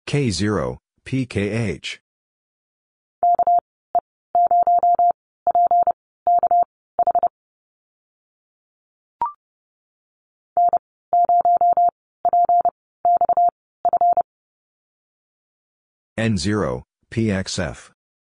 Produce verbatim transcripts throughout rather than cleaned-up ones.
K zero, P K H. N zero, P X F.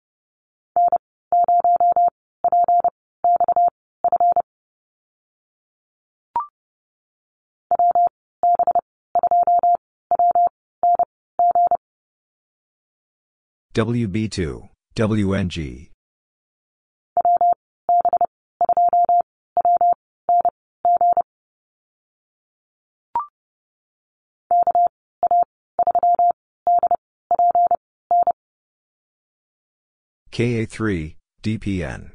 W B two, W N G. K A three, D P N.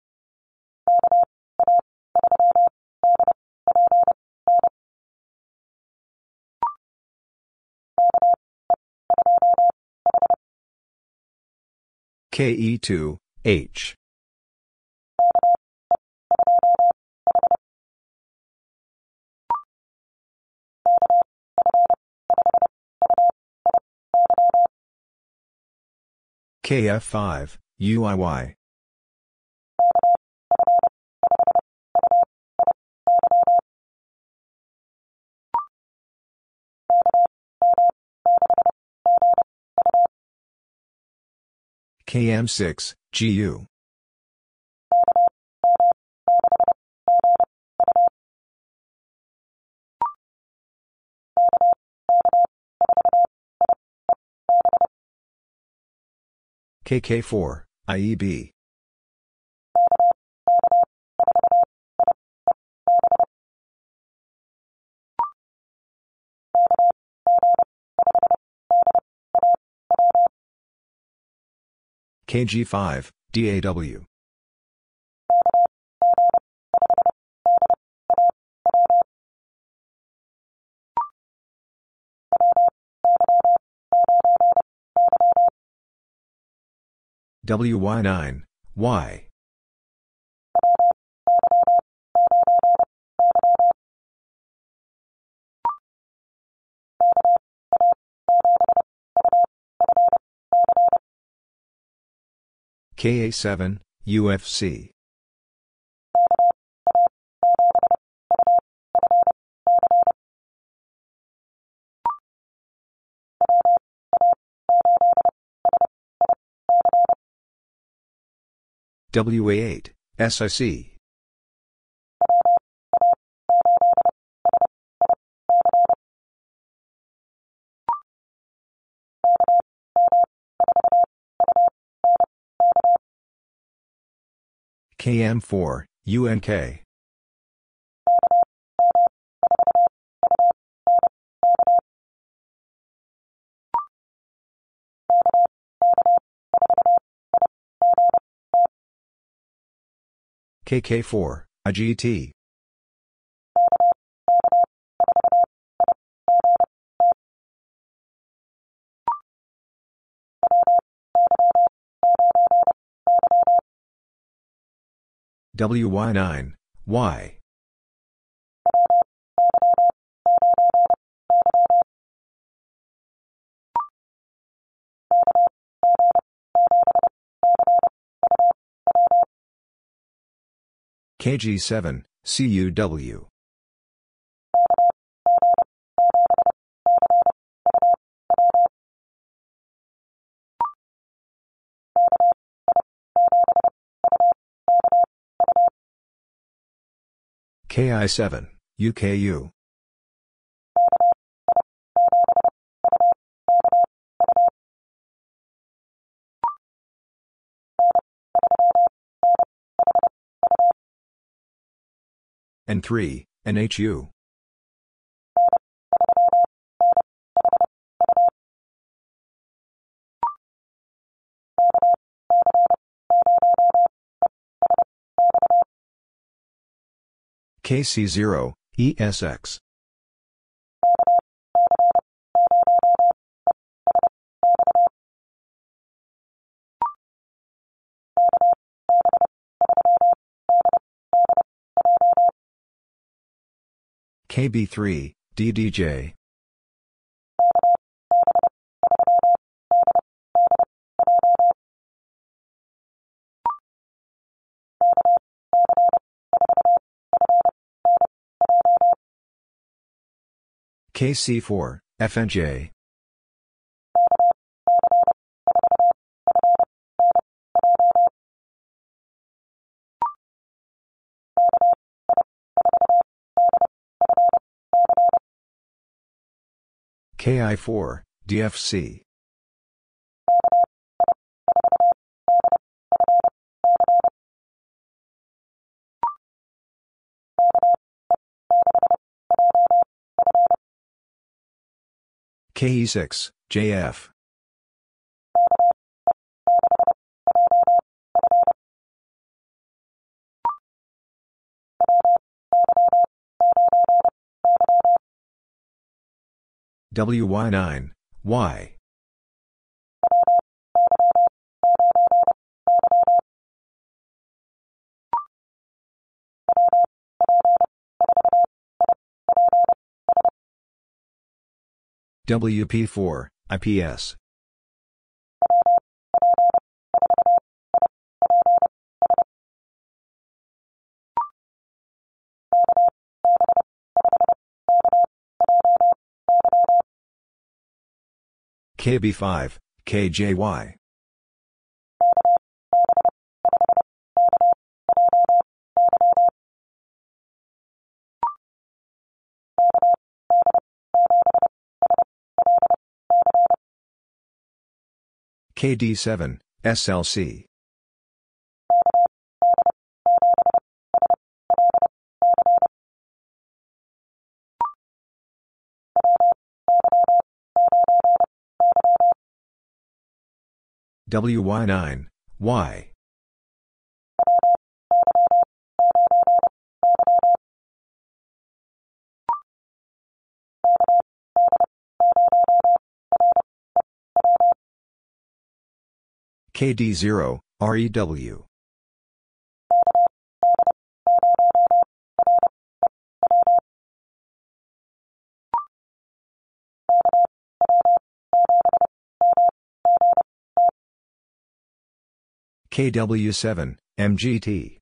K E two, H. K F five, U I Y. K M six, G U. K K four, I E B. K G five, D A W. W Y nine, Y. K A seven, U F C. W A eight, S I C. K M four, U N K. K K four, I G T. W Y nine, Y. K G seven, C U W. K I seven, U K U. N three, N H U. K C zero, E S X. K B three, D D J. K C four, F N J. K I four, D F C. K E six, J F. W Y nine, Y. W P four, I P S. K B five, K J Y. K D seven, S L C. W Y nine, Y. K D zero, R E W. K W seven, M G T.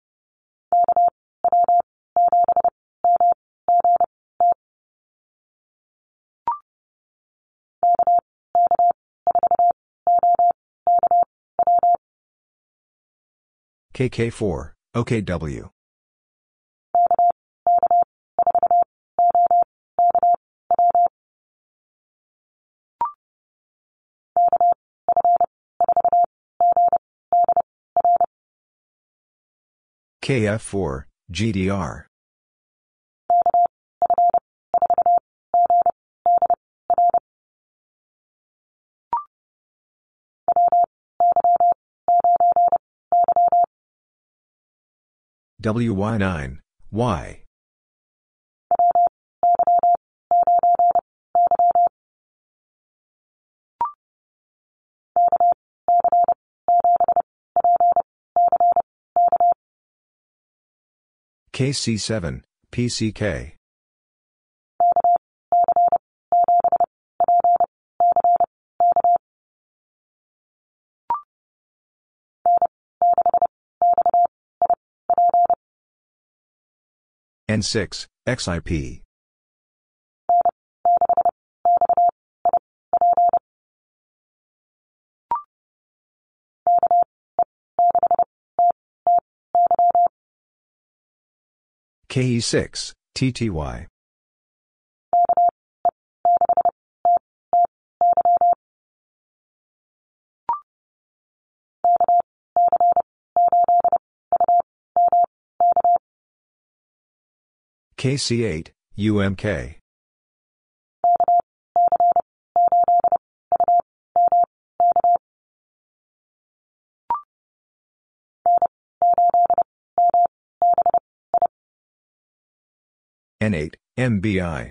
K K four, O K W. K F four, G D R. W Y nine, Y. K C seven, P C K. N six, X I P. K E six, T T Y. K C eight, U M K. N eight, M B I.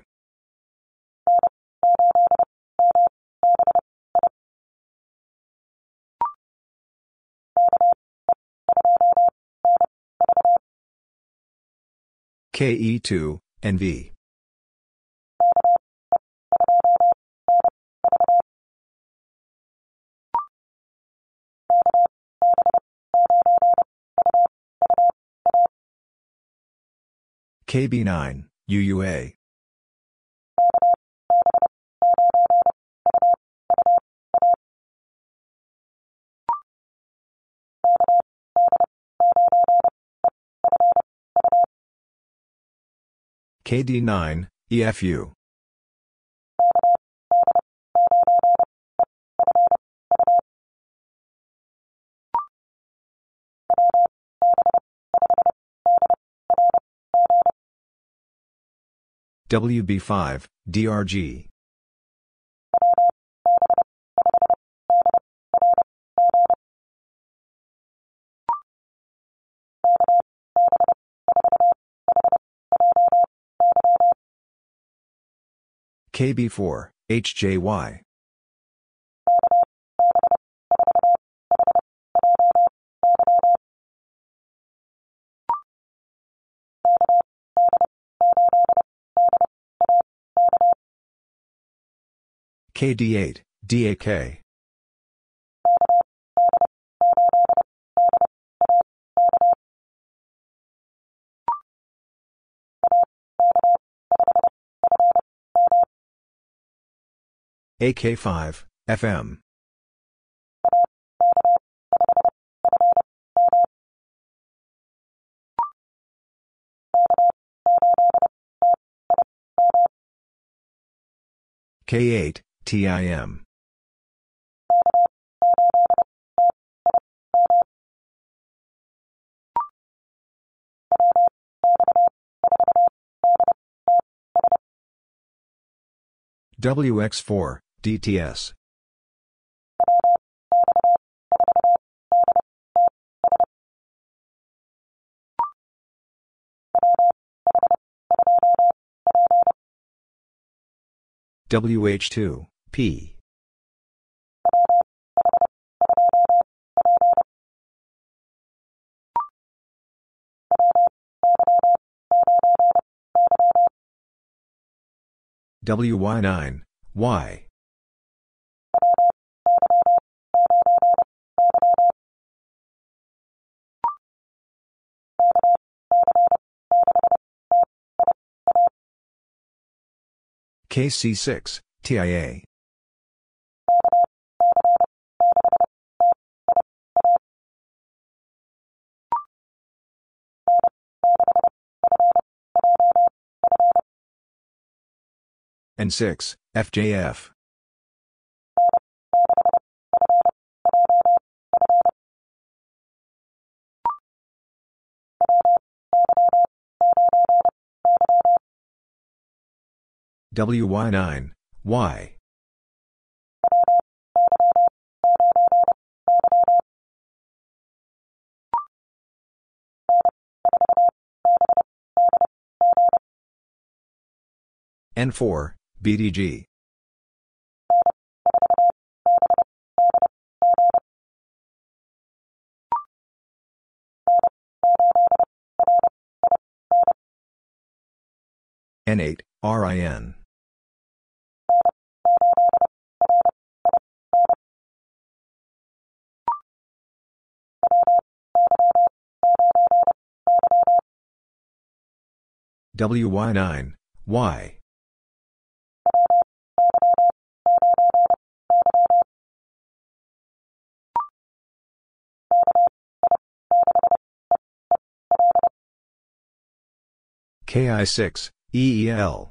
K E two, N V. K B nine, U U A. K D nine, E F U. W B five, D R G. K B four, H J Y. K D eight, D A K. A K five, F M. K eight, T I M. W X four, D T S. W H two, P. W Y nine, Y. K C six, T I A. N six, F J F. W Y nine, Y. N four, B D G. N eight, R I N. W Y nine, Y. K I six, E E L.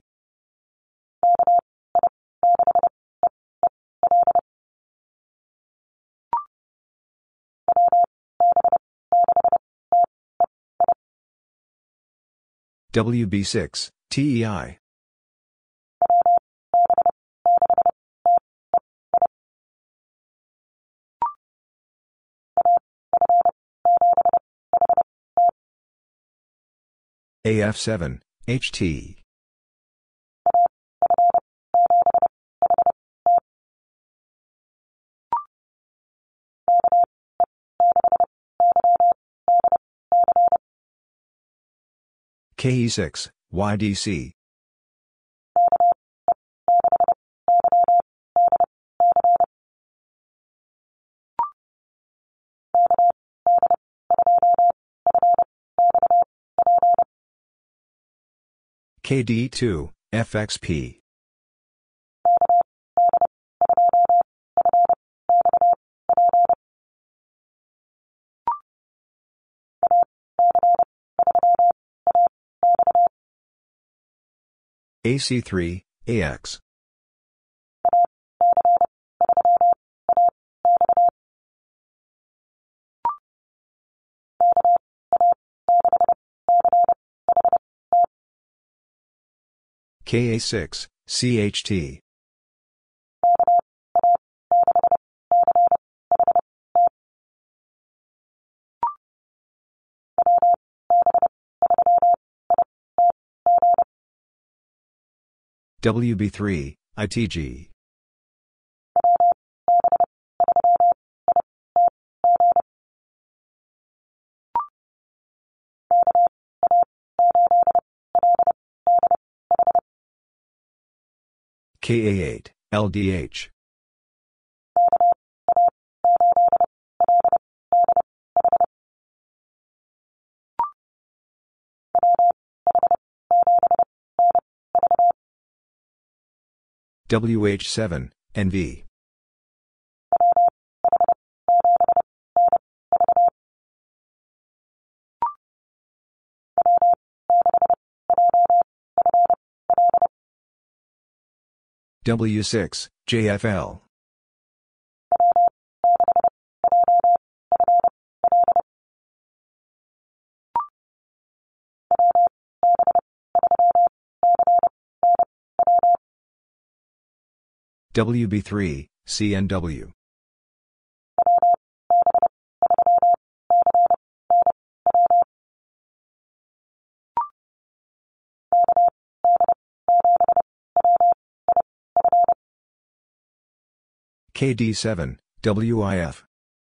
W B six, T E I. A F seven, H T. K E six, Y D C. K D two, F X P. A C three, A X. K A six, C H T. W B three, I T G. K A eight, L D H. W H seven, N V. W six, J F L. W B three, C N W. K D seven, W I F.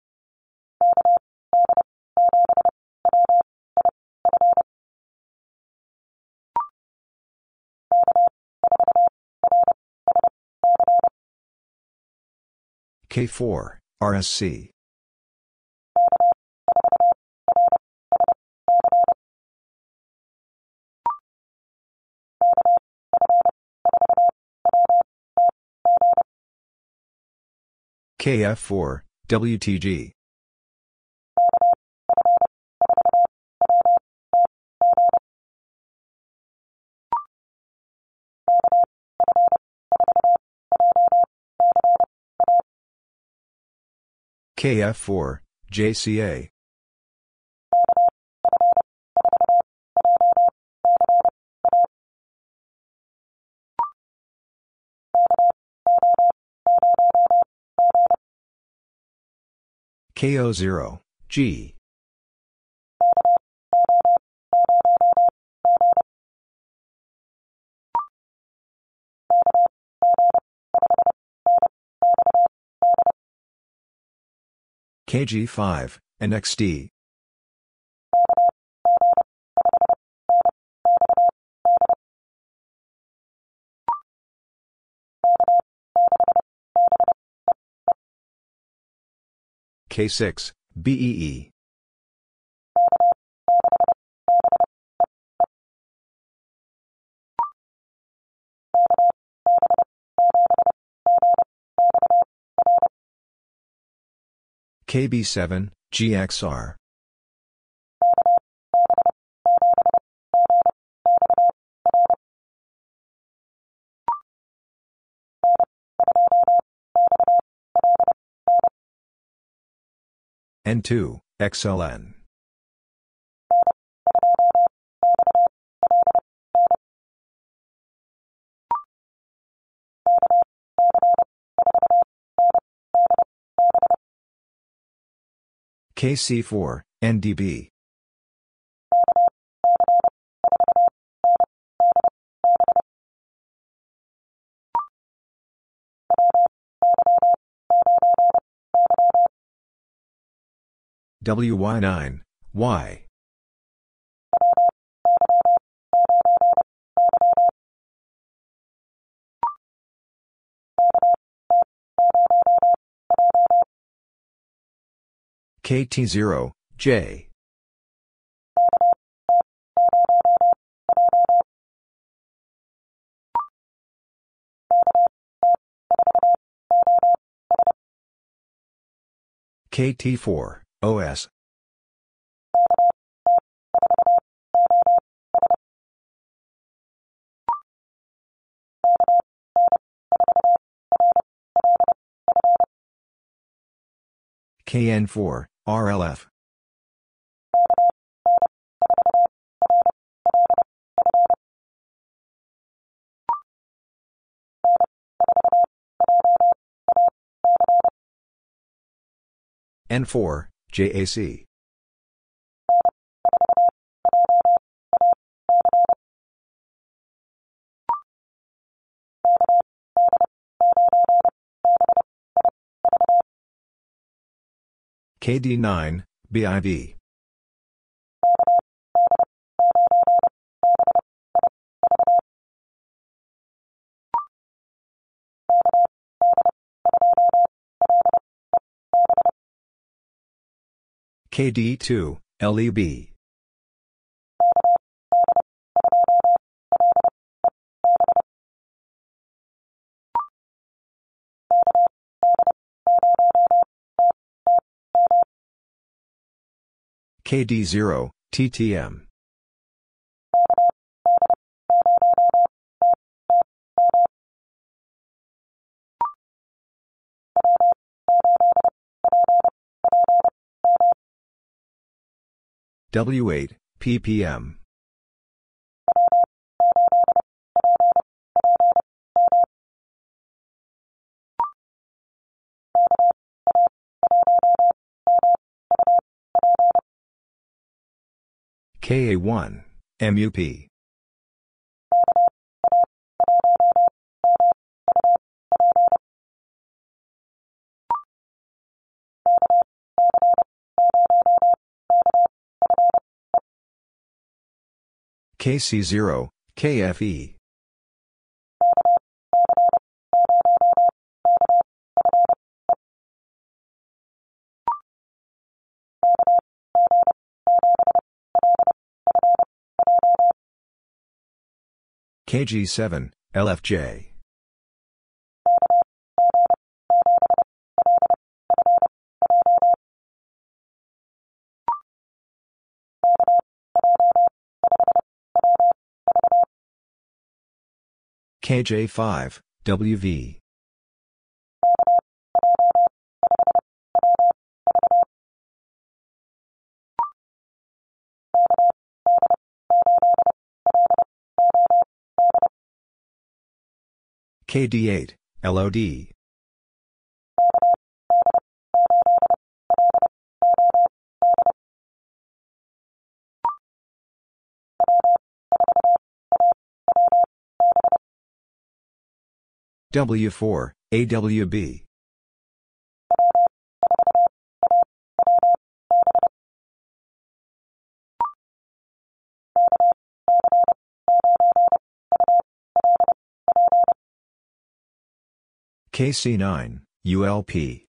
K four, R S C. K F four, W T G. K F four, J C A. K O zero, G. K G five, N X D. K six, B E E. K B seven, G X R. N two, X L N. K C four, N D B. W Y nine, Y. K T zero, J. K T four, O S. K N four, R L F. N four, J A C. K D nine, B I V. K D two, L E B. K D zero, T T M. W eight, P P M. K A one, M U P. K C zero, K F E. K G seven, L F J. K J five, W V. K D eight, L O D. W four, A W B. K C nine, U L P.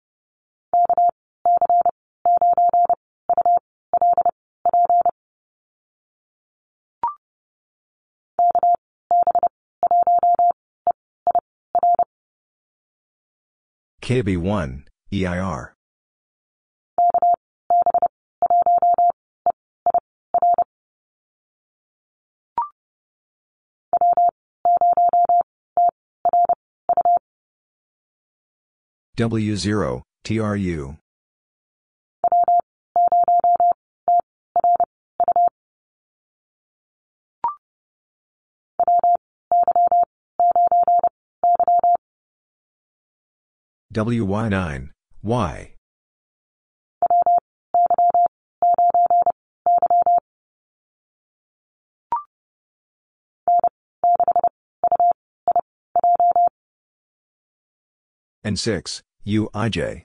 K B one, E I R. W zero, T R U. W Y nine, Y. N six, U I J.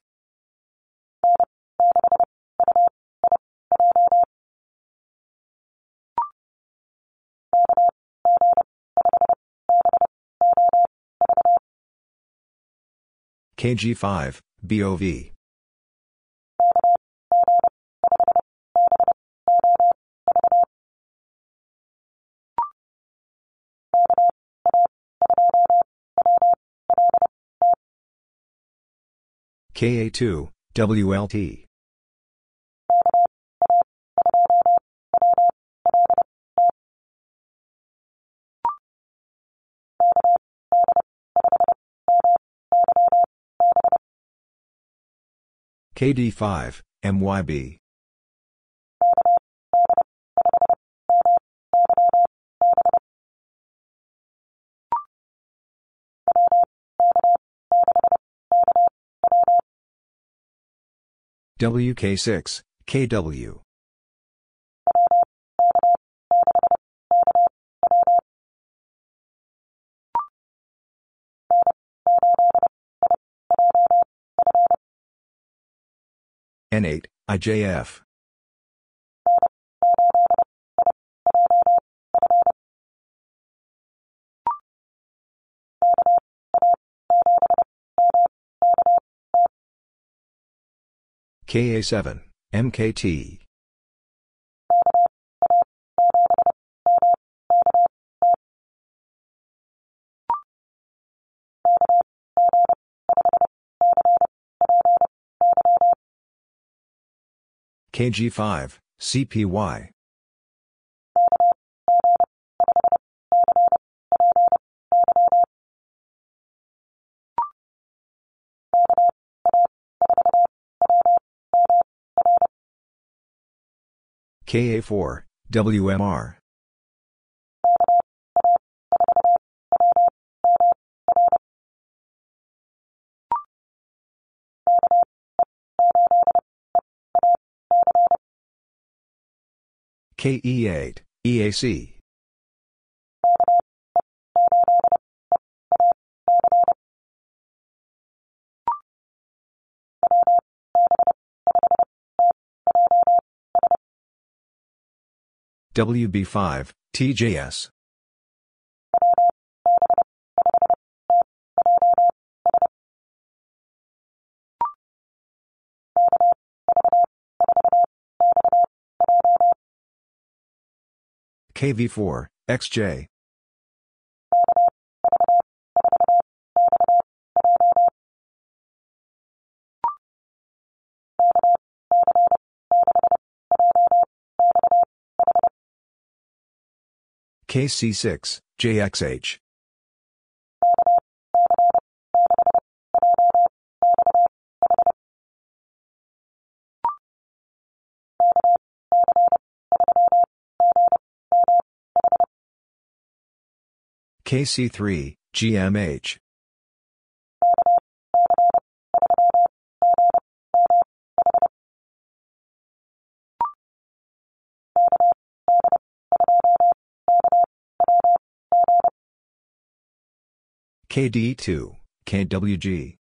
K G five, B O V. K A two, W L T. K D five, M Y B. W K six, K W. N eight, I J F. K A seven, M K T. K G five, C P Y. K A four, W M R. K E eight, E A C. W B five, T J S. K V four, X J. K C six, J X H. K C three, G M H. K D two, K W G.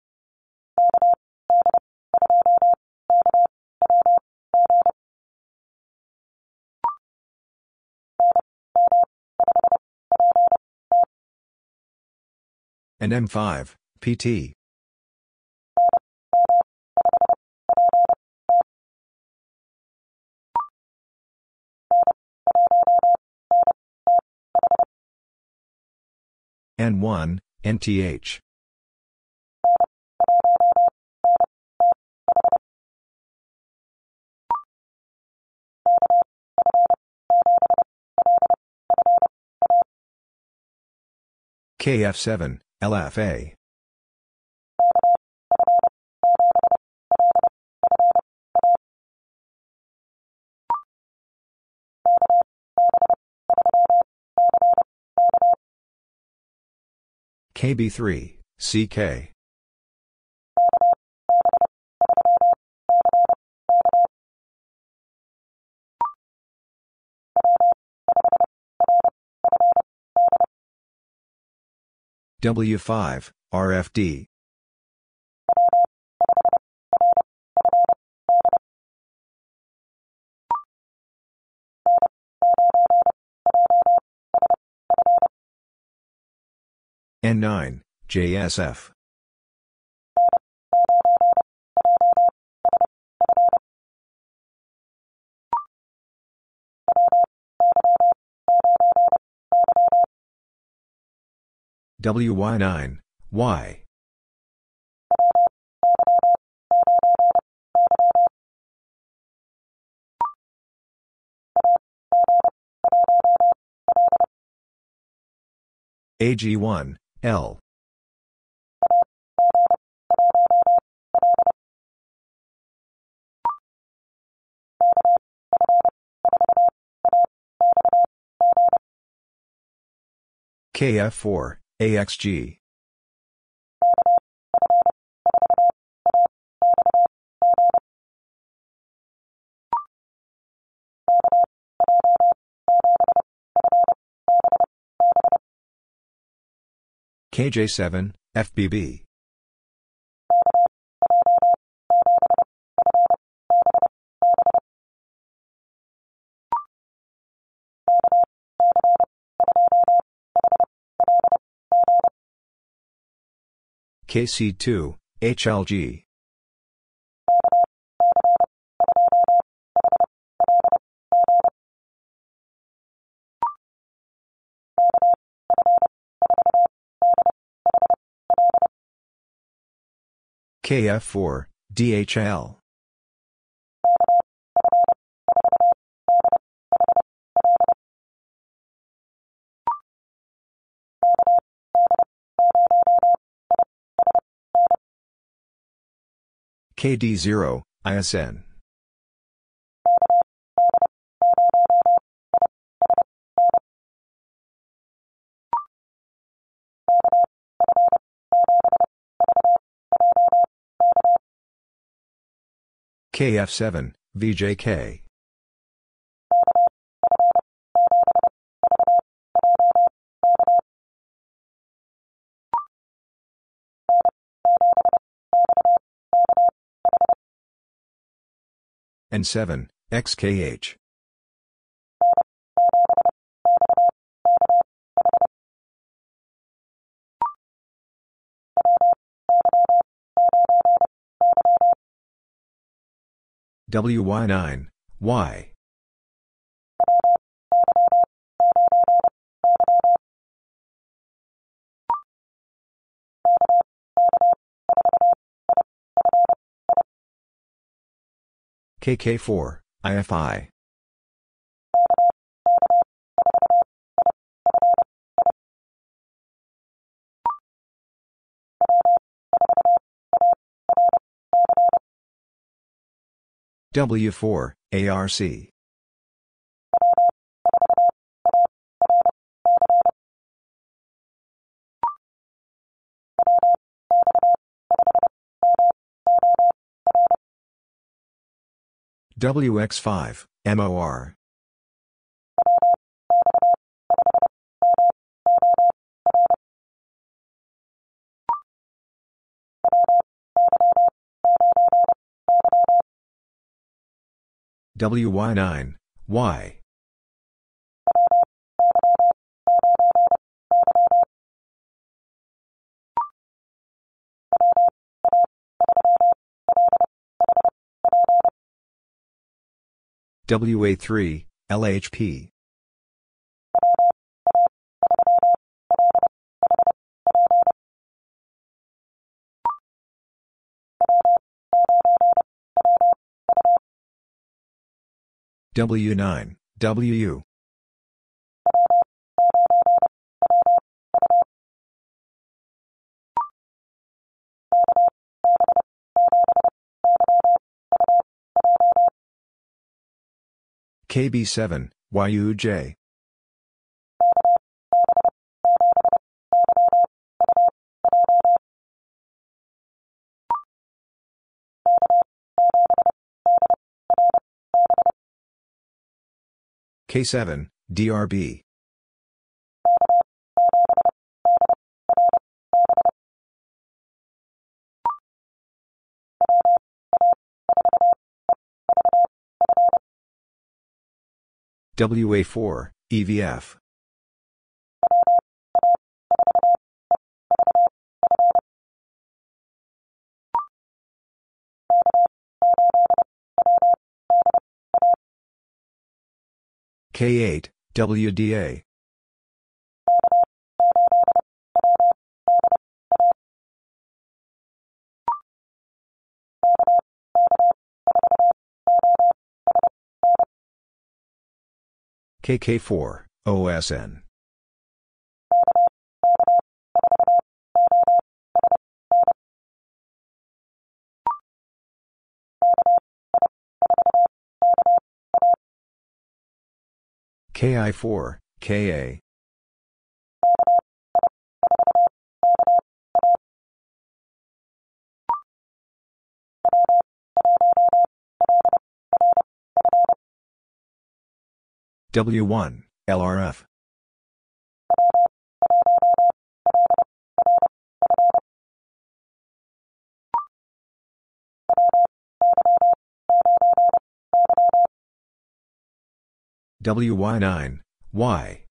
And M five, P T. N one, N T H. K F seven, L F A. K B three, C K. W five, R F D. N nine, J S F. W Y nine, Y. A G one, L. K F four, A X G. K J seven, F B B. K C two, H L G. K F four, D H L. K D zero, I S N. K F seven, V J K. N seven, X K H. W Y nine, Y. K K four, I F I. W four, A R C. W X five, M O R. W Y nine, Y. W A three, L H P. W nine, W U. K B seven, Y U J. K seven, D R B. W A four, E V F. K eight, W D A. K K four, O S N. K I four, K A. W one, L R F. W Y nine, Y.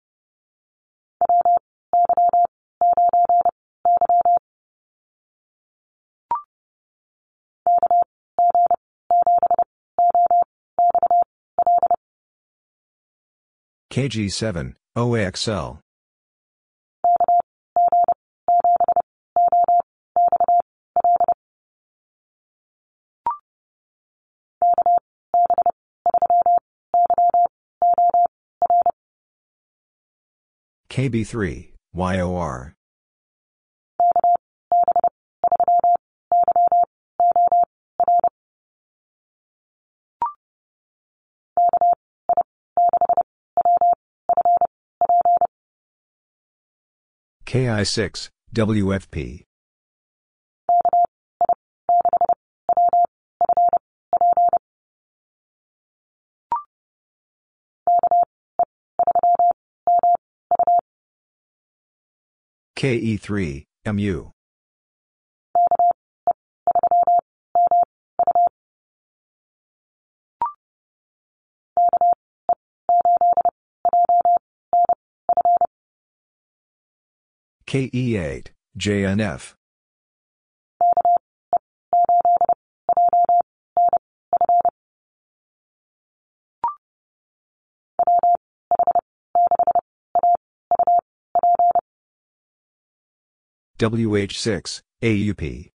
K G seven, O A X L. K B three, Y O R. K I six, W F P. K E three, M U. K E eight, J N F. W H six, A U P.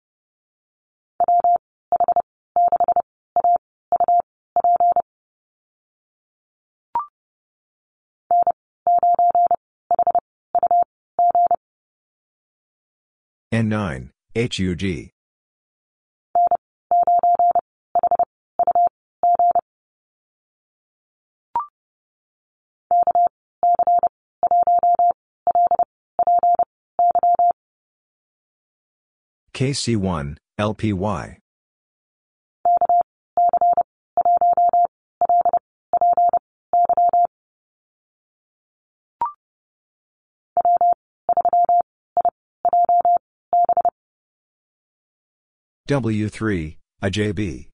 N nine, H U G. K C one, L P Y. W three, A J B.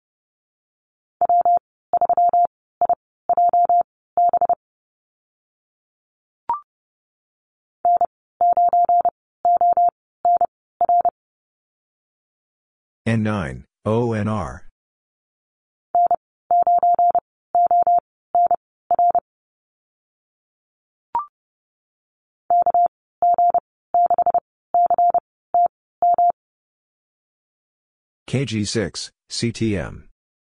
N nine, O N R. K G six, C T M.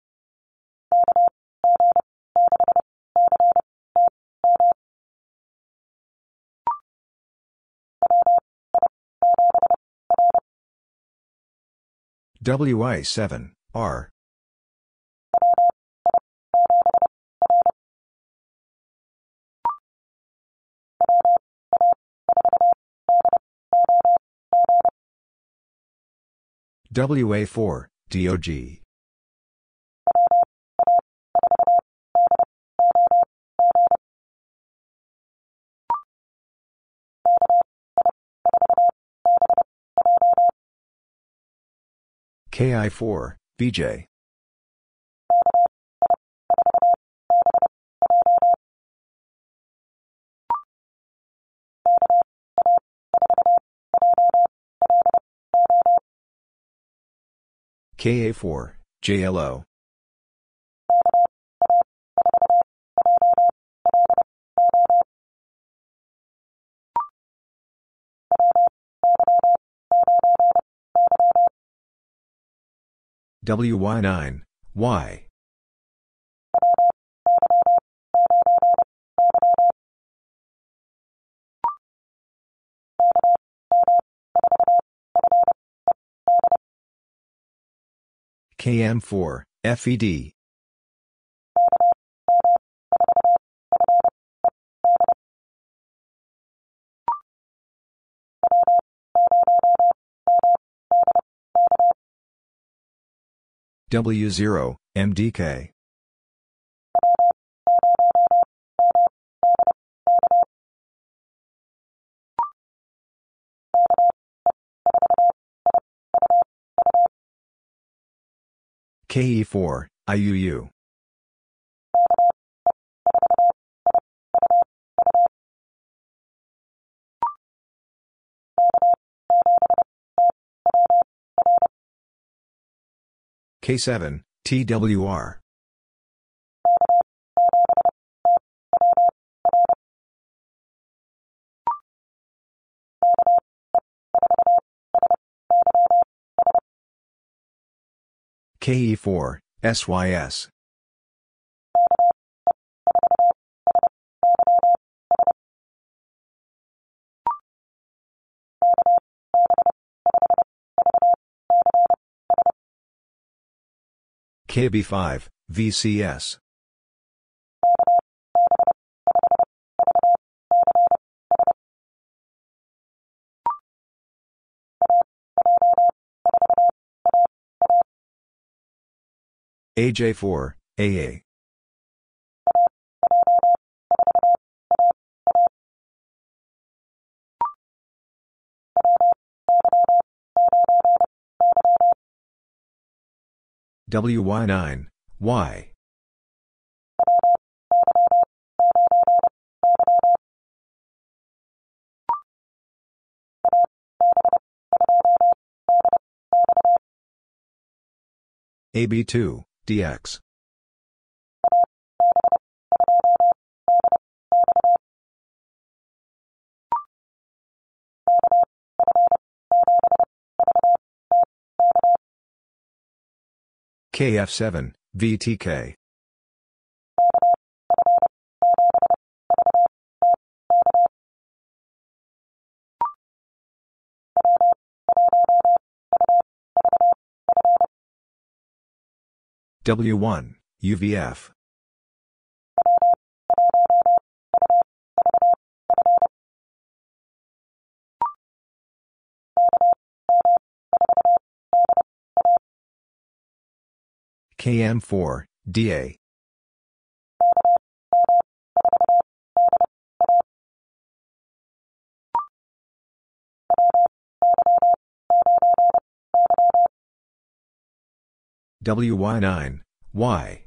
W I seven, R. W A four, D O G. K I four, B J. K A four, J L O. W Y nine, Y. K M four, F E D. W zero, M D K. K E four, I U U. K seven, T W R. K E four, S Y S. K B five, V C S. A J four, A A. W Y nine, Y. A B two, D X. K F seven, V T K. W one, U V F. K M four, D A. W Y nine, Y.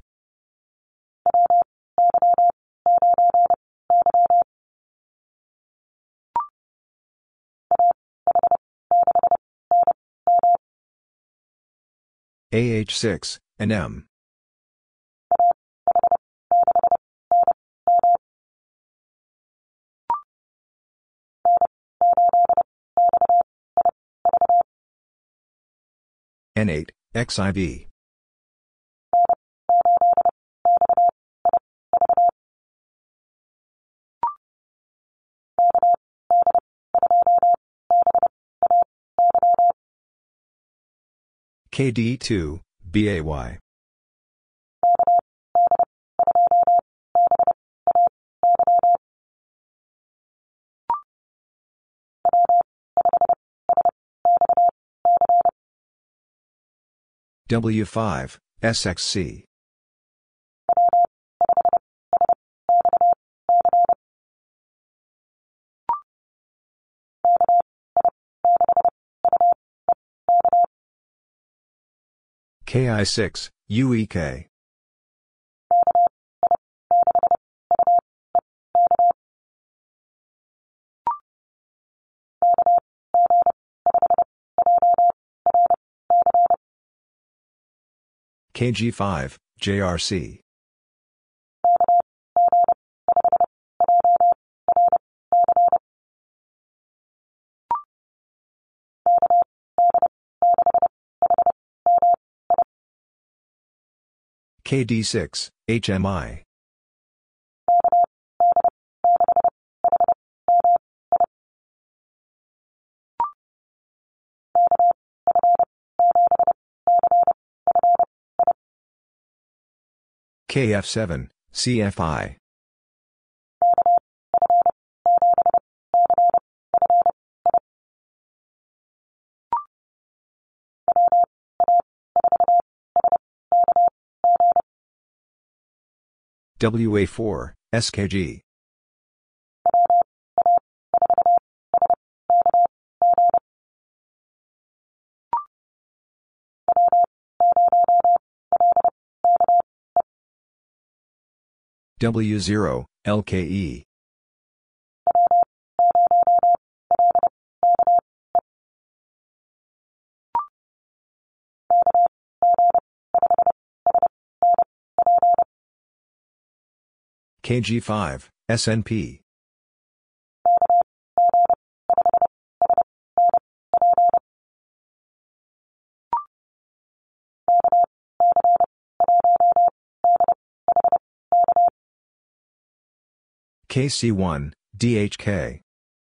A H six, N M. N eight, X I V. K D two, B A Y. W five, S X C. K I six, U E K. K G five, J R C. K D six, H M I. K F seven, C F I. W A four, S K G. W zero, L K E. K G five, S N P. K C one, D H K.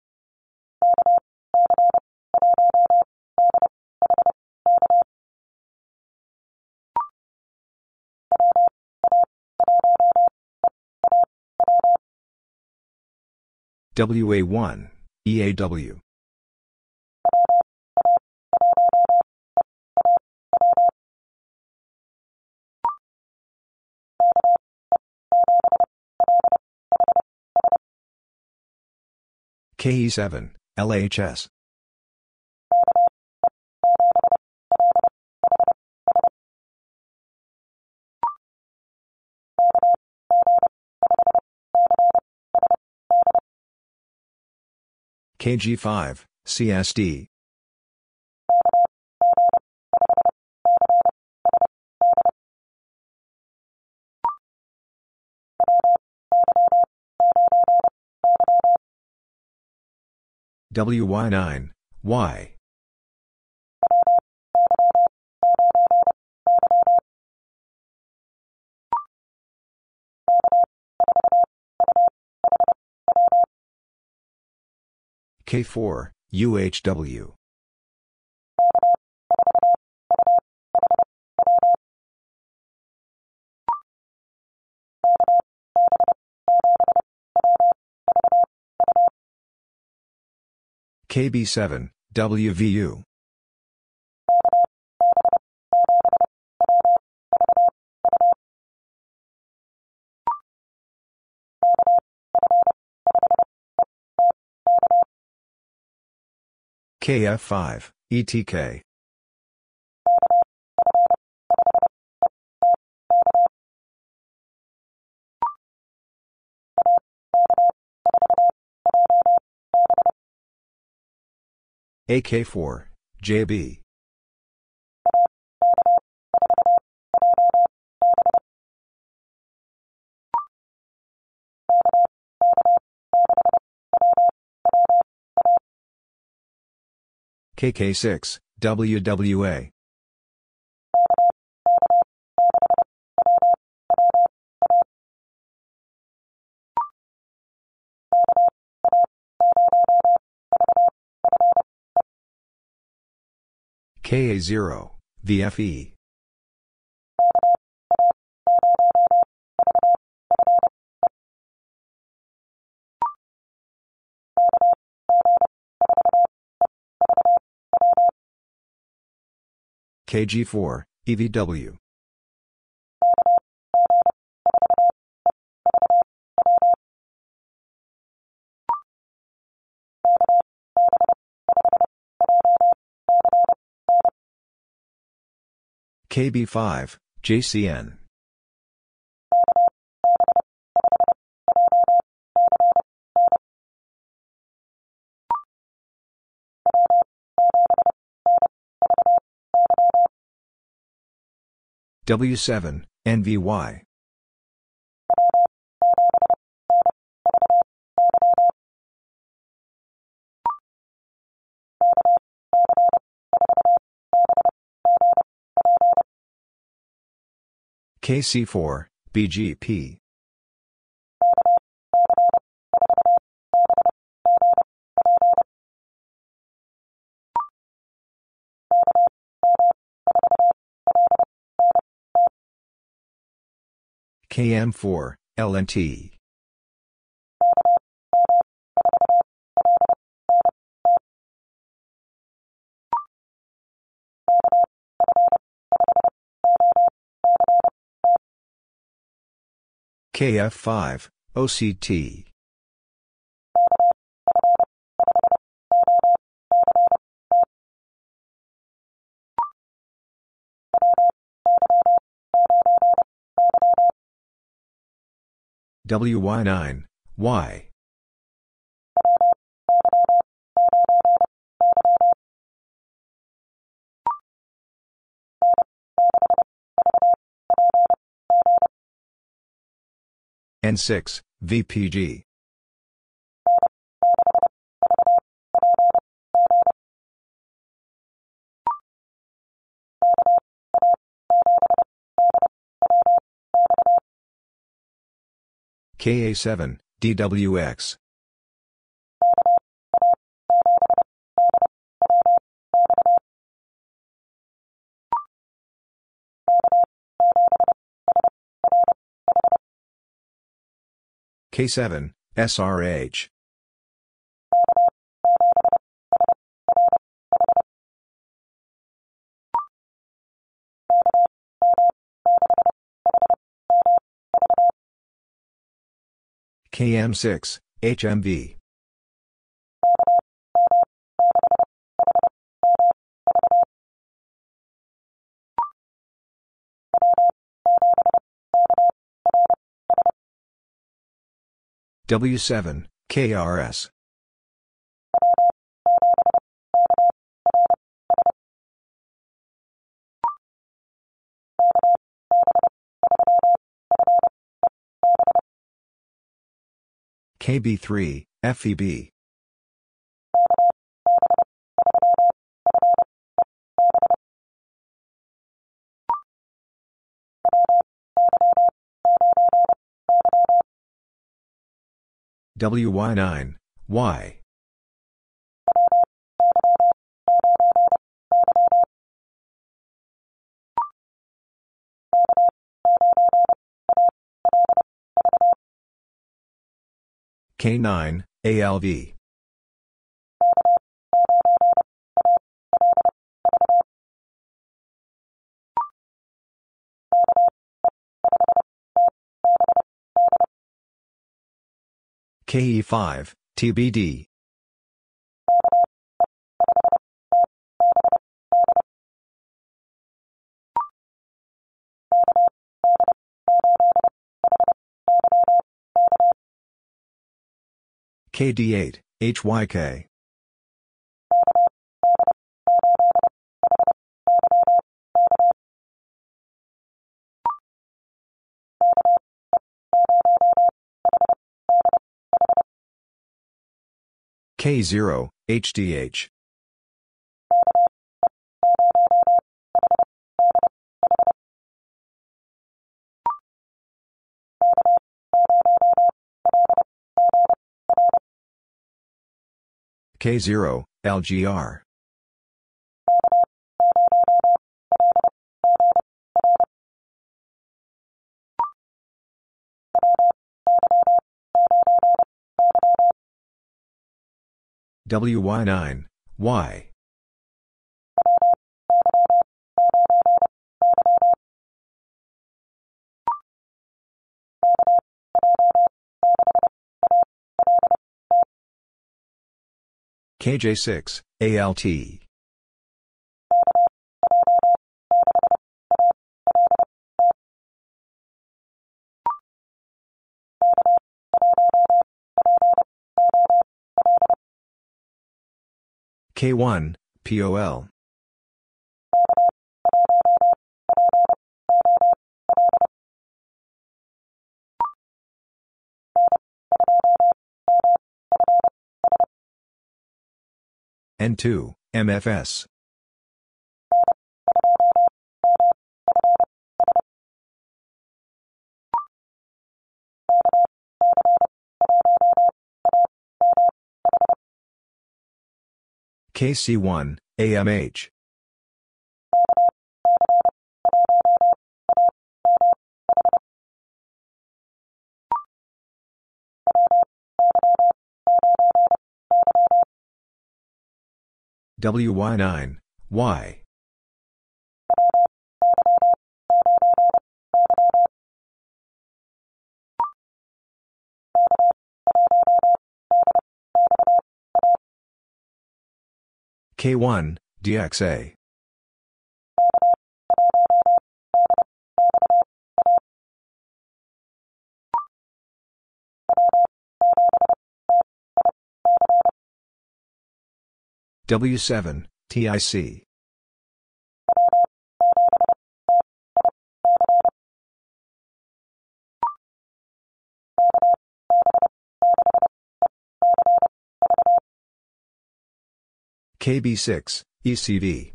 W A one, E A W. K E seven, L H S. K G five, C S D. W Y nine, Y. K four, U H W. K B seven, W V U. K F five, E T K. A K four, J B. K K six, W W A. K A zero, V F E. K G four, E V W. K B five, J C N. W seven, N V Y. K C four, B G P. K M four, L N T. K F five, O C T. W Y nine, Y. N six, V P G. K A seven, D W X. K seven, S R H. K M six, H M V. W seven, K R S. K B three, F E B. W Y nine, Y. K nine, A L V. K E five, T B D. K D eight, H Y K. K zero, H D H. K zero, L G R. W Y nine, Y. K J six, A L T. K one, P O L. N two, M F S. K C one, A M H. W Y nine, Y. K one, D X A. W seven, T I C. K B six, E C V.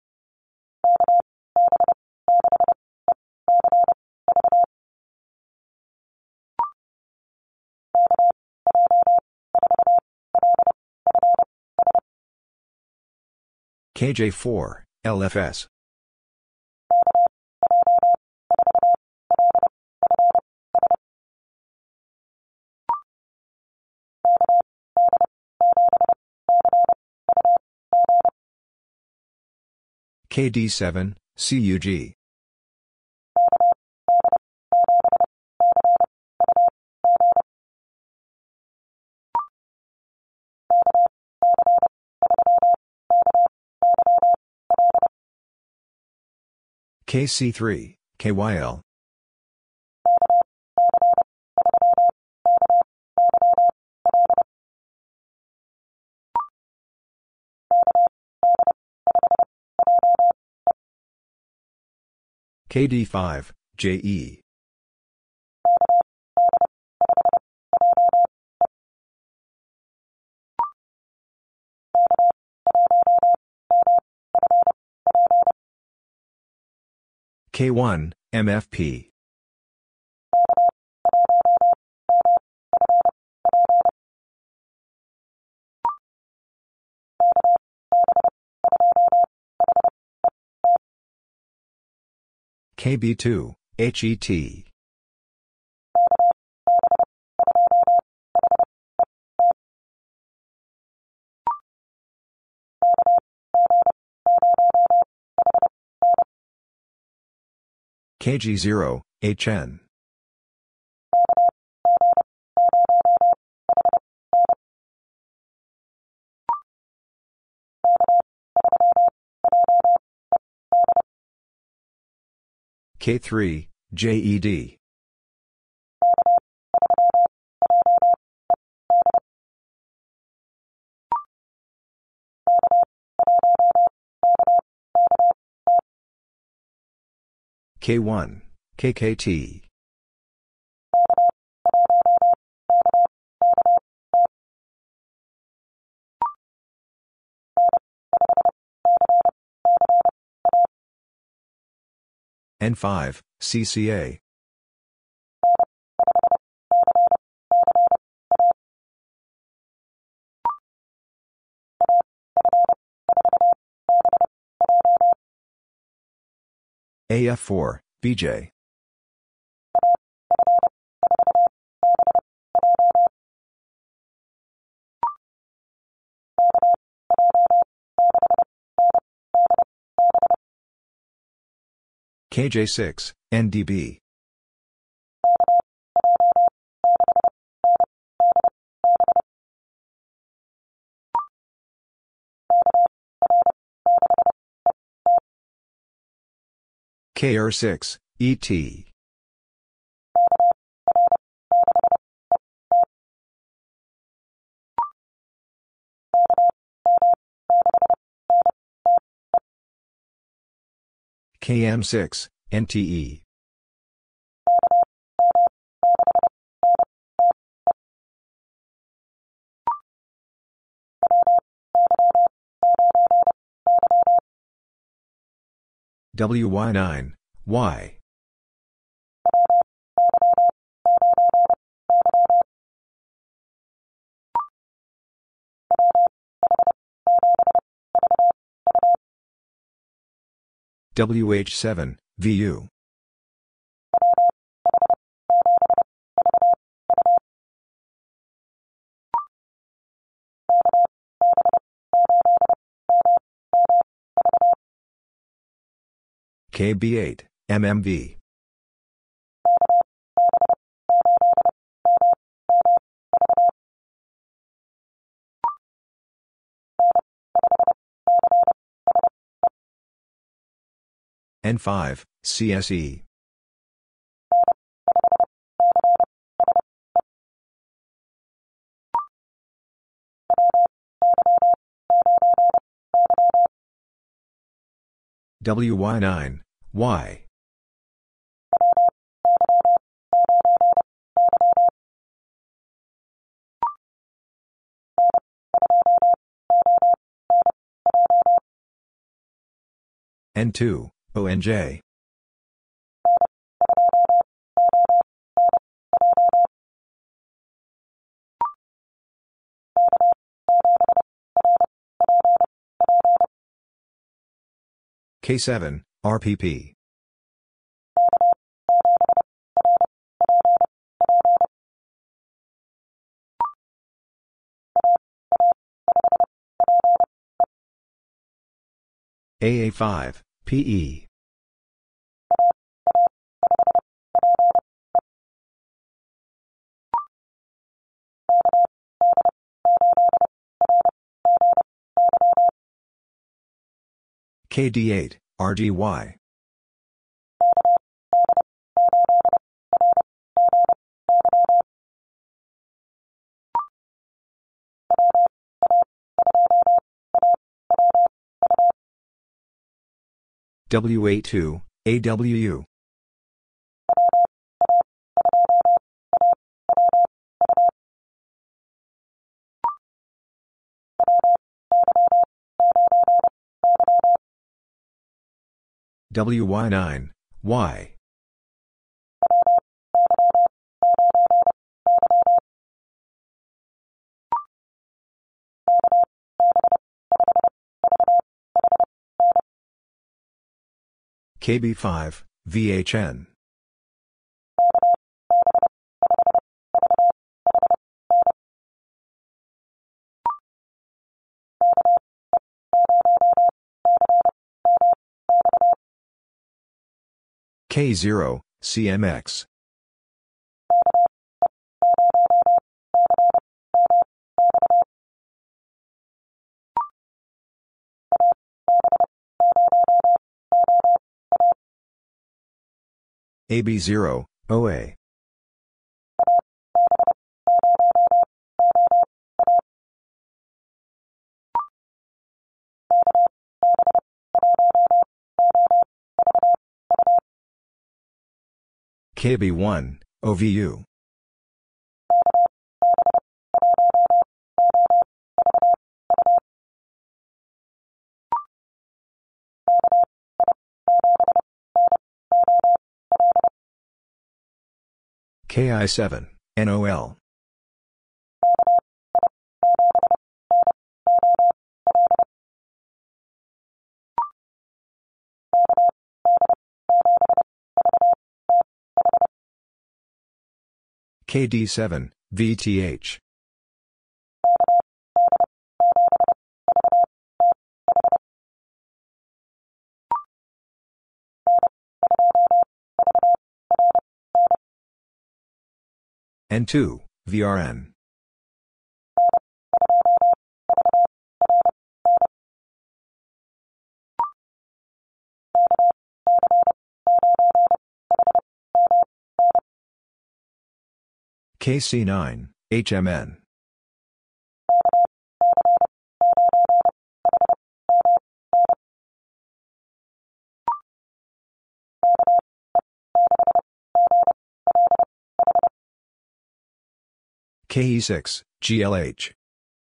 K J four, L F S. K D seven, C U G. K C three, K Y L. K D five, J E. K one, M F P. K B two, H E T. K G zero, H N. K three, J E D. K one, K K T. N five, C C A. A F four, B J. K J six, N D B. K R six, E T. K M six, N T E. W Y nine, Y. W H seven, V U. K B eight, M M V. N five, C S E. W Y nine, Y. N two, O N J. K seven, R P P. A A five, P E. K D eight, R G Y. W A two, A W U. W Y nine, Y. K B five, V H N. K zero, C M X. A B zero, O A. K B one, O V U. K I seven, N O L. K D seven, V T H. N two, V R N. K C nine, H M N. K E six, G L H.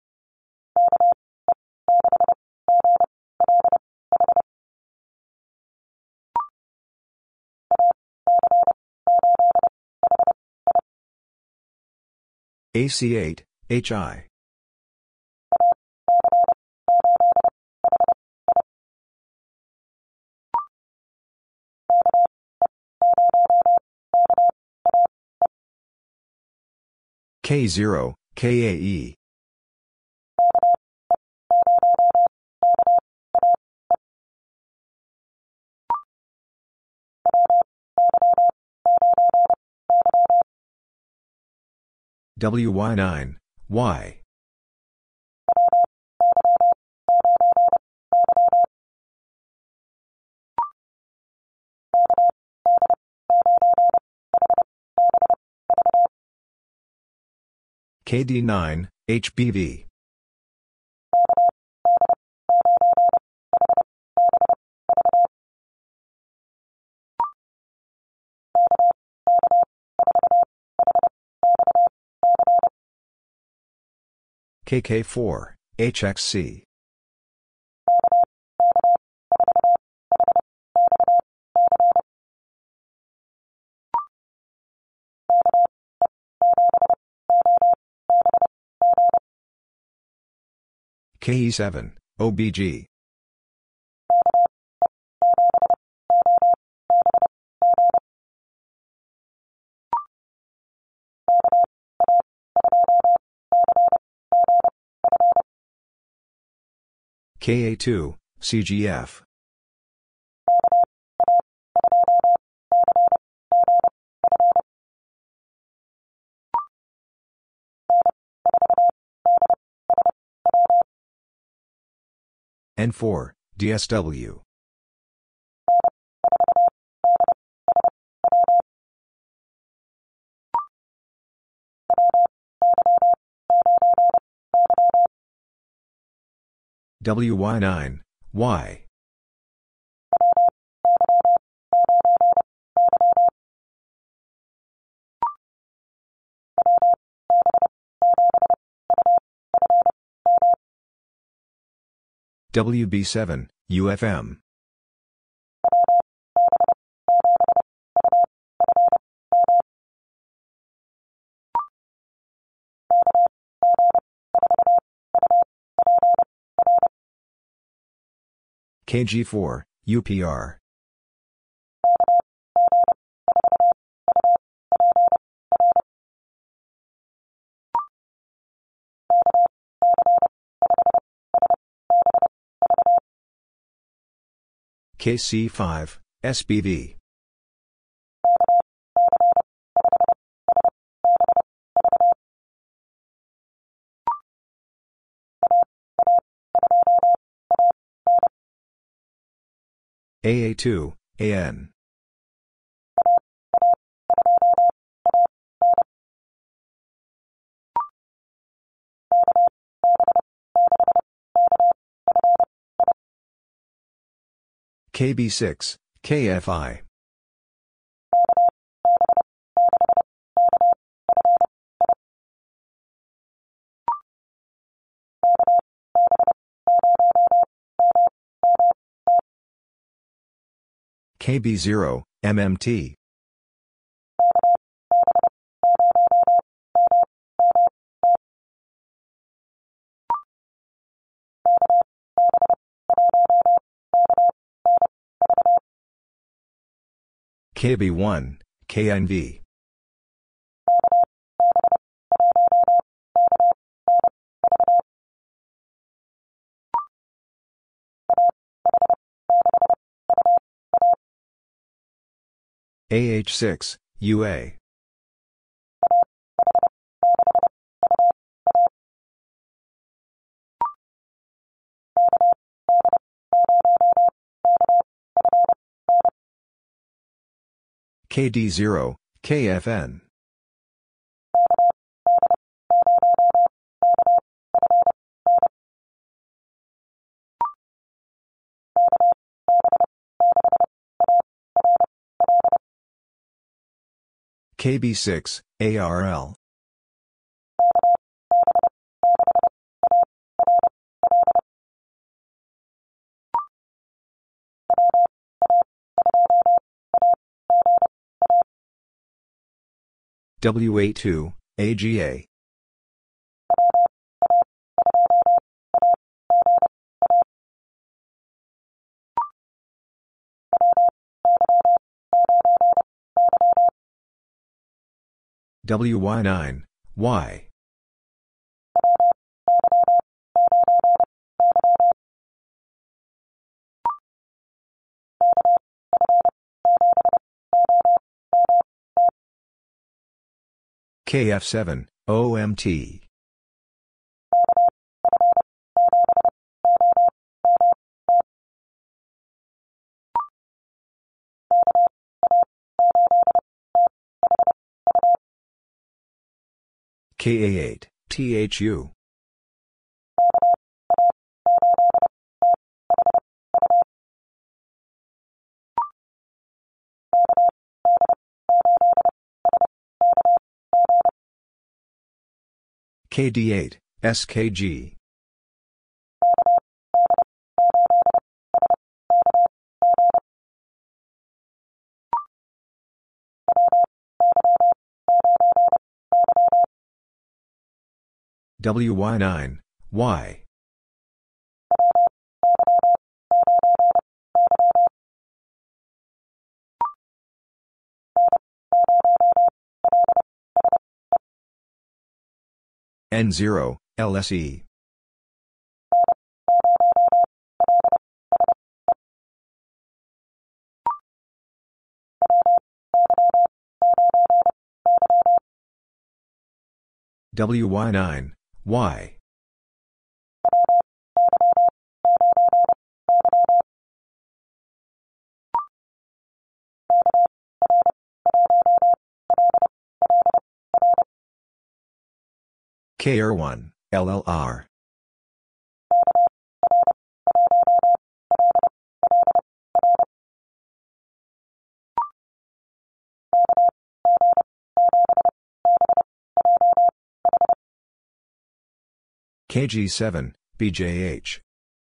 A C eight, H I. K zero, K A E. W Y nine, Y. K D nine, H B V. K K four, H X C. K E seven, O B G. K A two, C G F. N four, D S W. W Y nine, Y. W B seven, U F M. K G four, U P R. K C five, S B V. A A two, A N. K B six, K F I. K B zero, M M T. K B one, K N V. A H six, U A. K D zero, K F N. K B six, A R L. W A two, A G A. W Y nine, Y. K F seven, O M T. K A eight, T H U. K D eight, S K G. W Y nine, Y. N zero, L S E. W Y nine, Y. K R one, L L R. K G seven, B J H.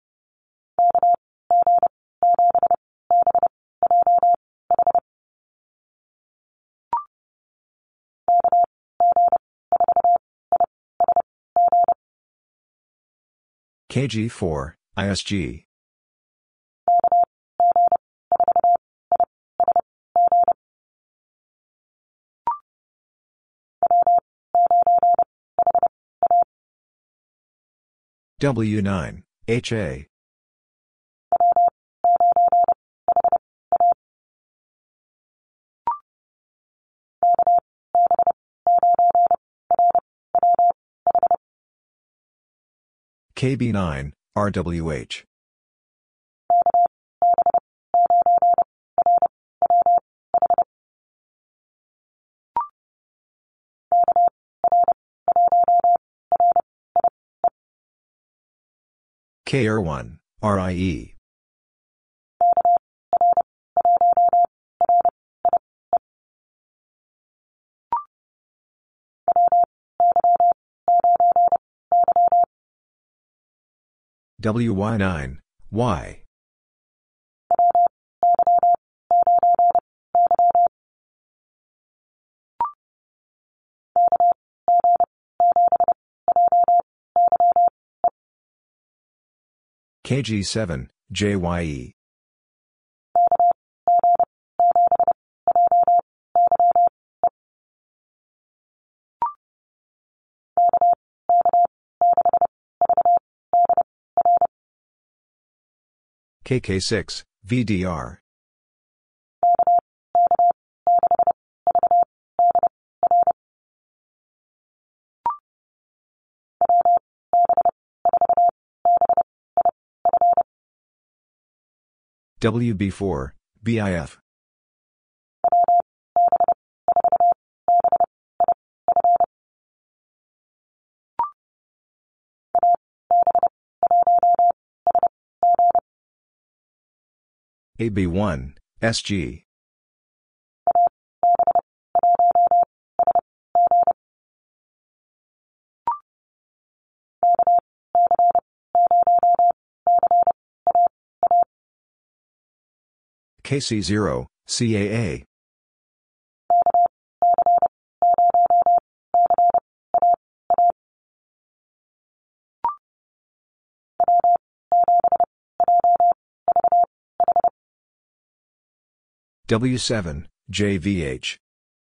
K G four, I S G. W nine, H A. K B nine, R W H. K R one, R I E. W Y nine, Y. K G seven, J Y E. K K six, V D R. W B four, B I F. A B one, S G. K C zero, C A A. W seven, J V H.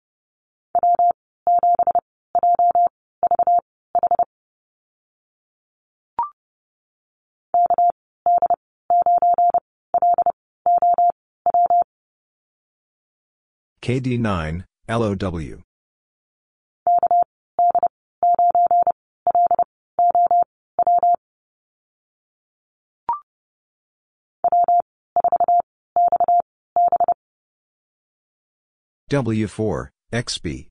K D nine, L O W. W four, X B.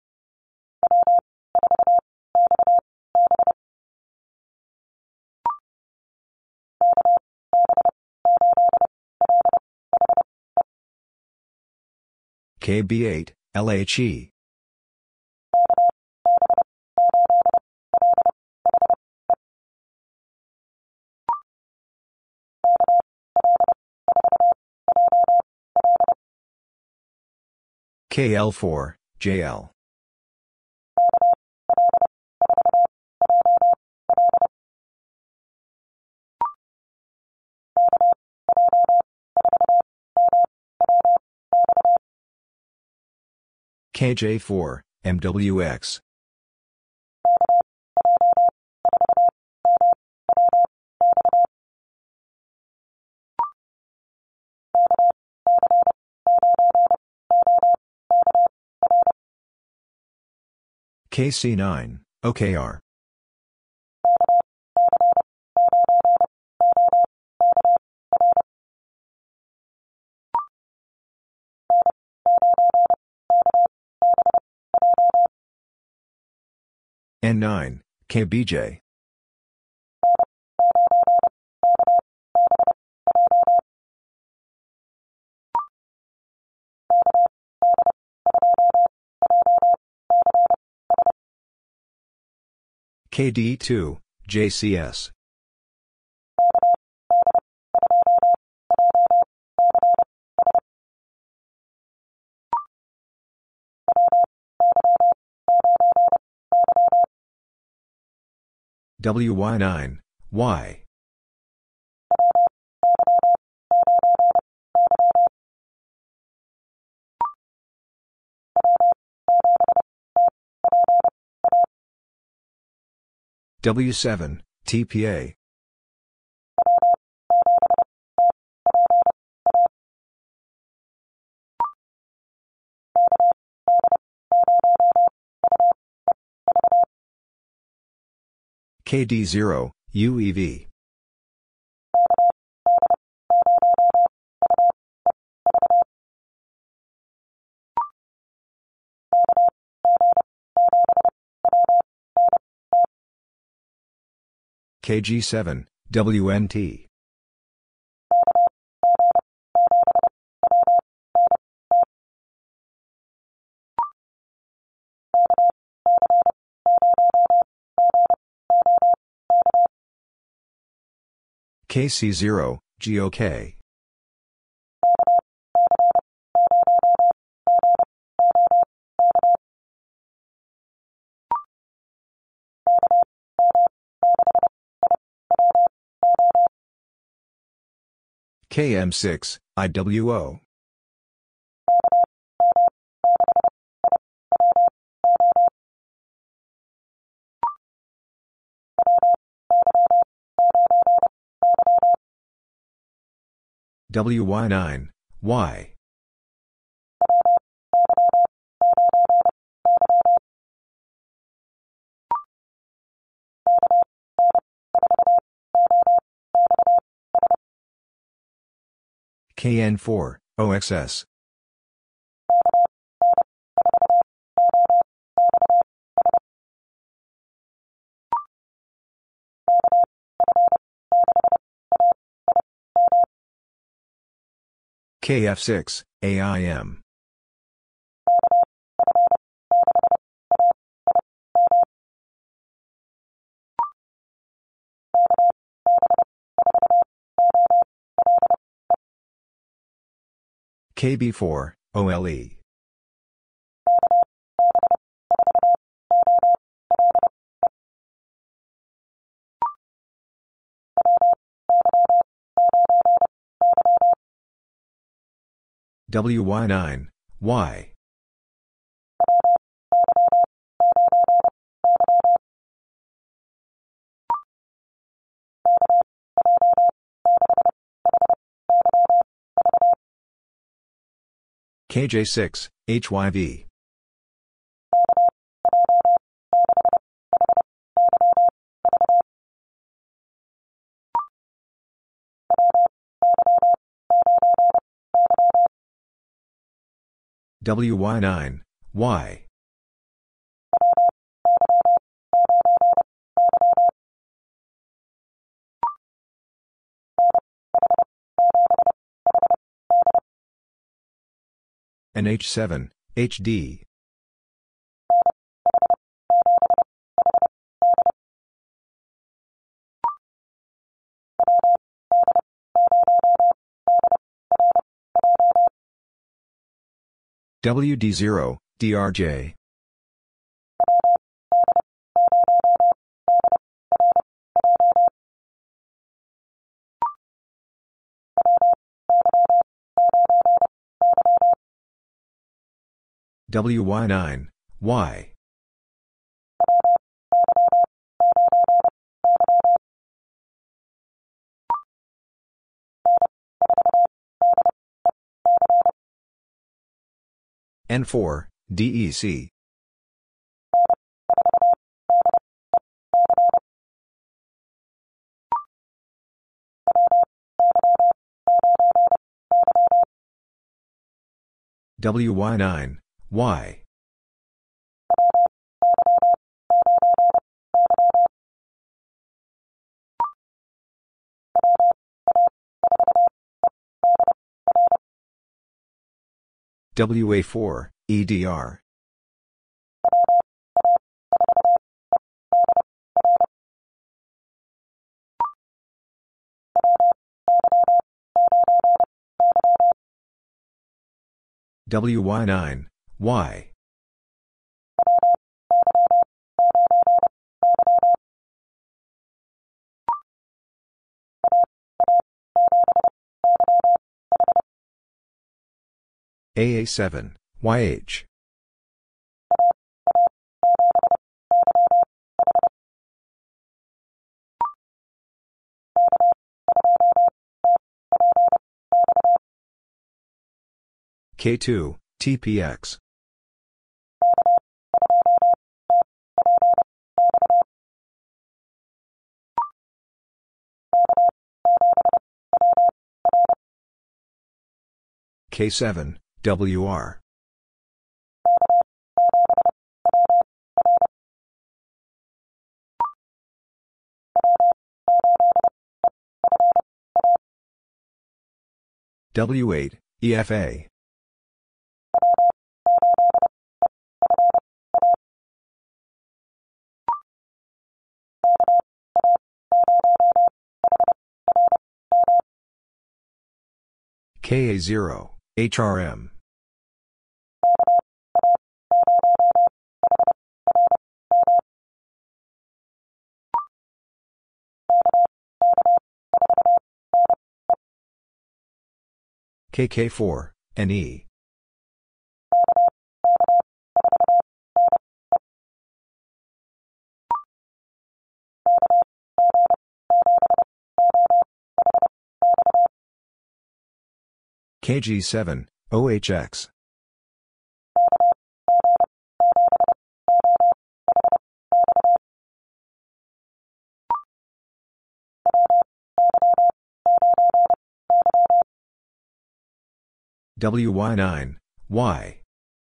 K B eight, L H E. K L four, J L. K J four, M W X. K C nine, O K R. N nine, K B J. K D two, J C S. W Y nine, Y. W seven, T P A. K D zero, U E V. K G seven, W N T. K C zero, G O K. K M six, I W O. W Y nine, Y. K N four, O X S. K F six, A I M. K B four, O L E. W Y nine, Y. K J six, H Y V. W Y nine, Y. And H seven, H D. W D zero, D R J. W Y nine, Y. N four, D E C. W Y nine, Y. W A four, E D R. W Y nine, Y. A A seven, Y H. K two, T P X. K seven, W R. W eight, E F A. K A zero, H R M. K K four, N E. K G seven, O H X. W Y nine, Y.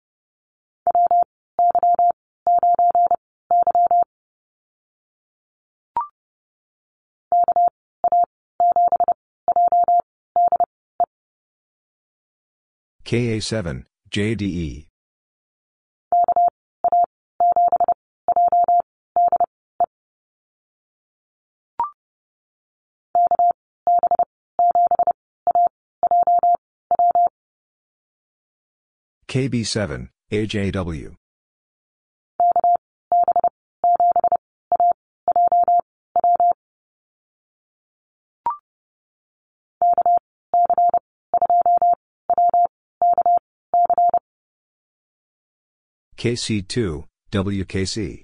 K A seven, J D E. K B seven, A J W. K C two, W K C.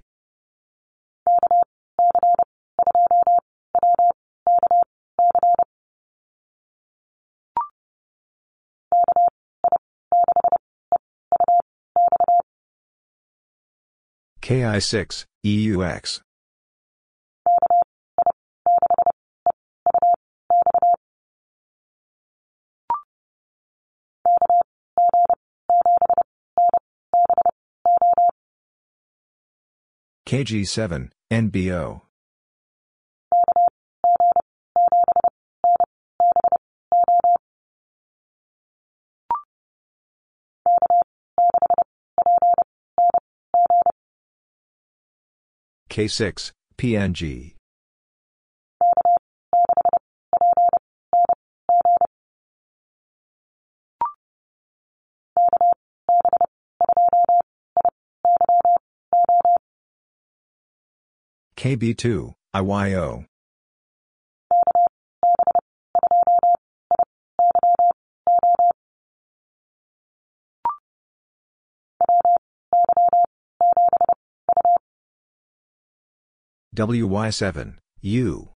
K I six, E U X. K G seven, N B O. K six, P N G. K B two, I Y O. W Y seven, U.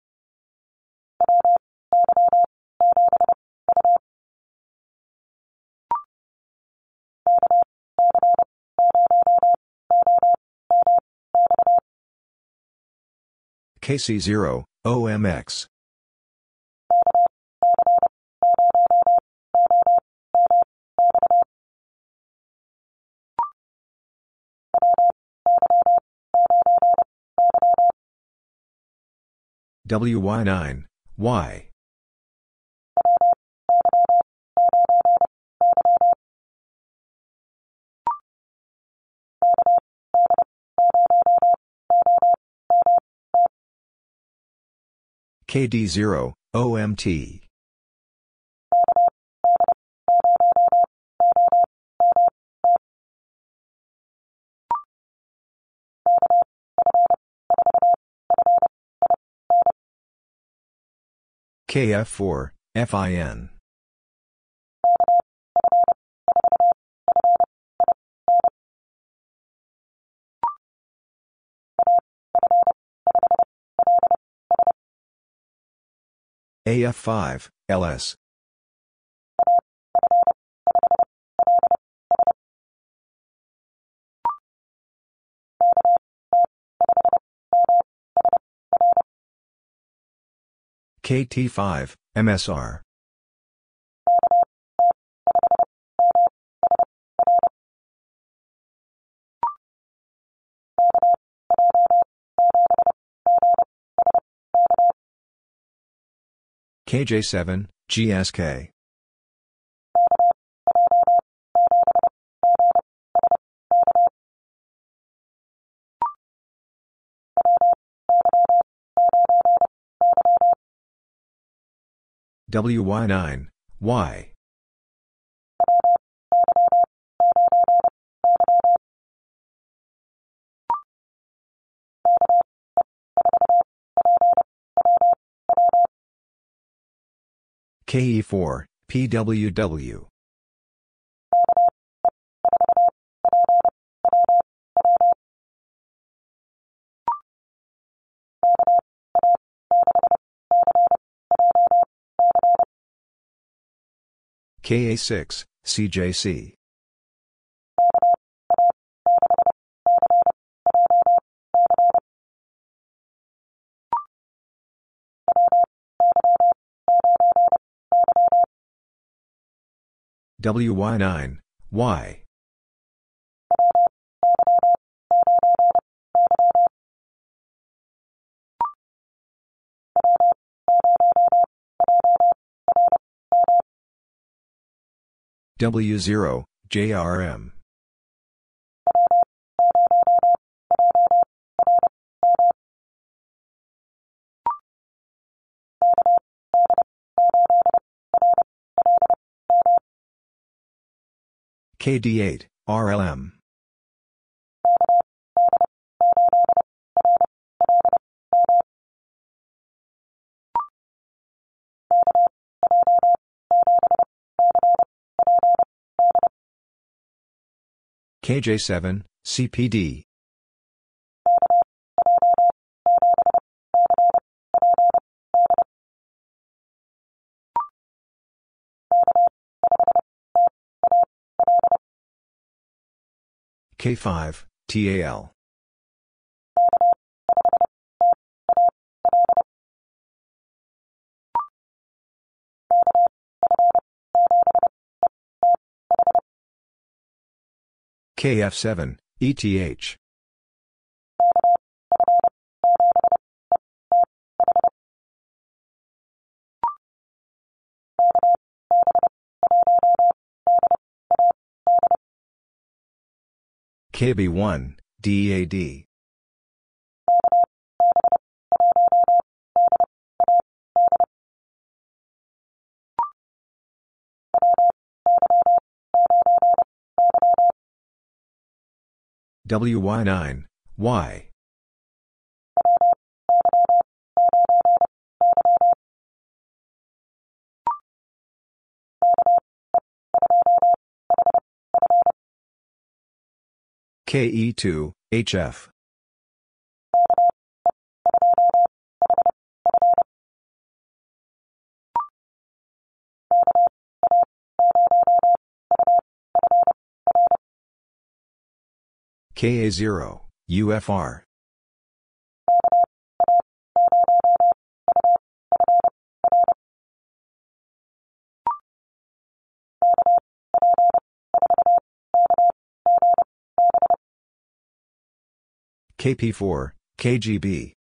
K C zero, O M X. W Y nine, Y. K D zero, O M T. K F four, F I N. A F five, L S. K T five, M S R. K J seven, G S K. W Y nine, Y. K E four, P W W. K A six, C J C. W Y nine, Y. W zero, J R M. K D eight, R L M. K J seven, C P D. K five, T A L. K F seven, E T H. K B one, D A D. W Y nine, Y. K E two, H F. K A zero, U F R. K P four, K G B.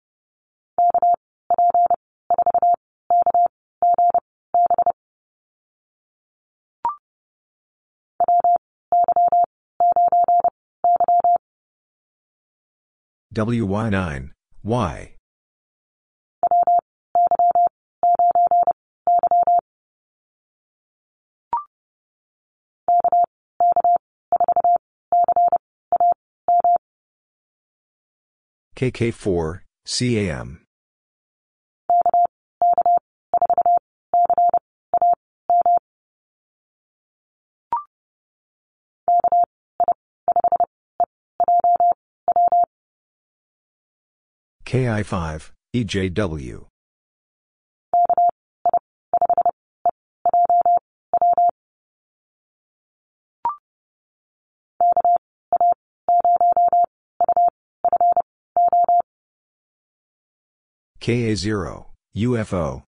W Y nine, Y. K K four, C A M. K I five, E J W. K A zero, U F O.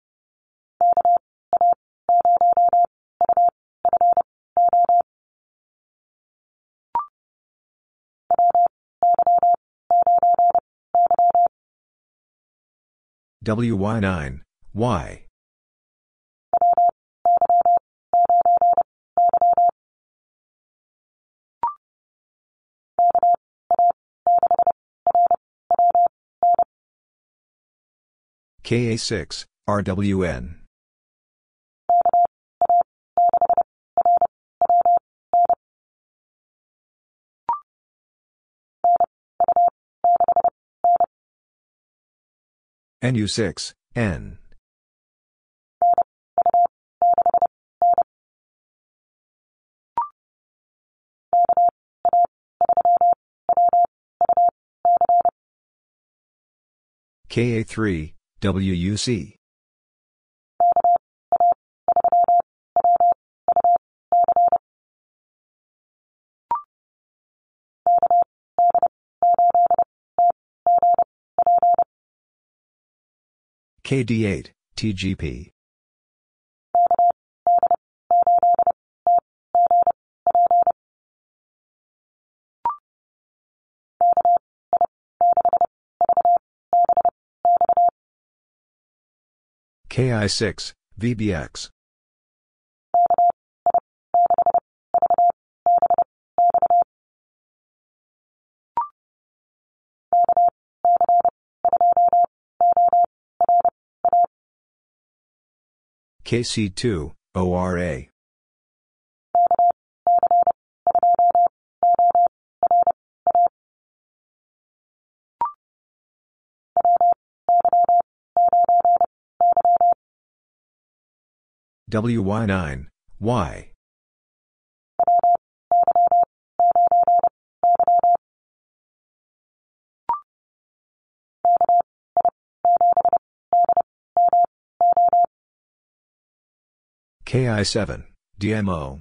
W Y nine, Y. K A six, R W N. N U six, N. K A three, W U C. K D eight, T G P. K I six, V B X. K C two, O R A. W Y nine, Y. K I seven, D M O.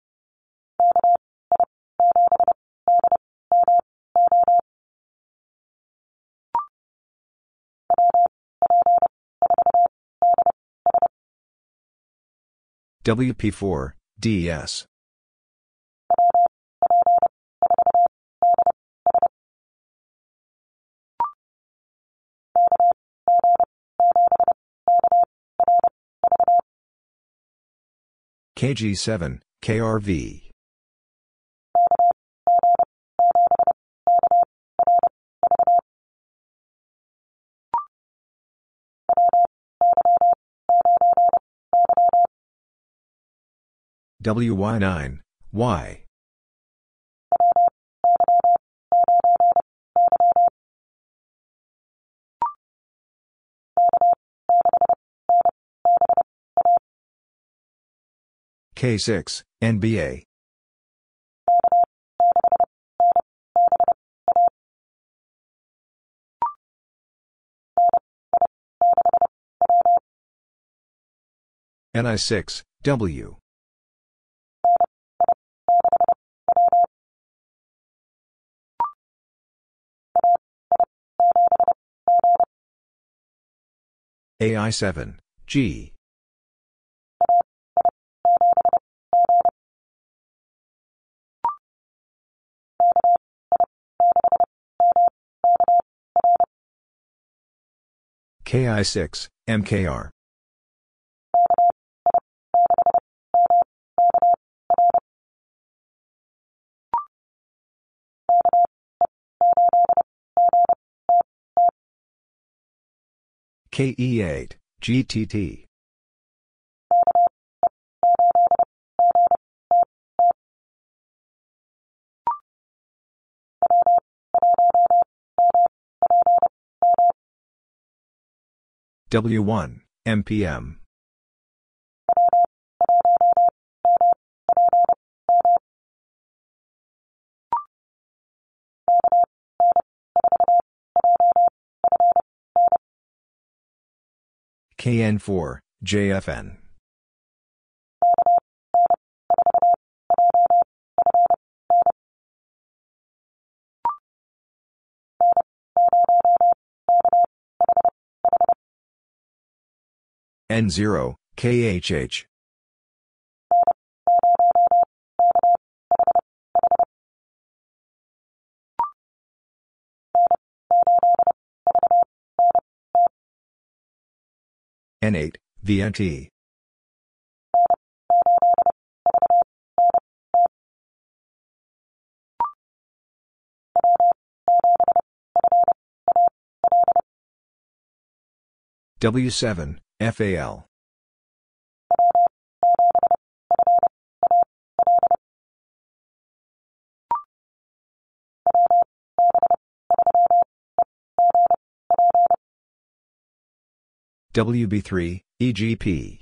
W P four, D S. K G seven, K R V. W Y nine, Y. K six, N B A. N I six, W. A I seven, G. K I six, M K R. K E eight, G T T. W one, M P M. K N four, J F N. N zero, K H H. N eight, V N T. W seven, F A L. W B three, E G P.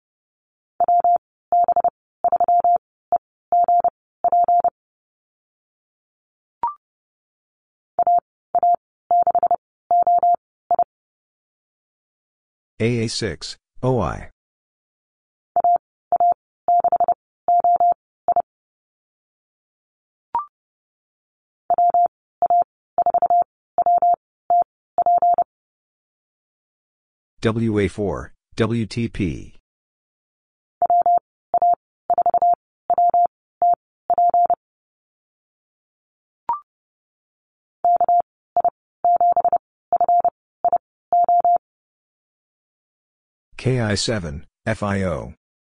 A A six, O I. W A four, W T P. K I seven, F I O.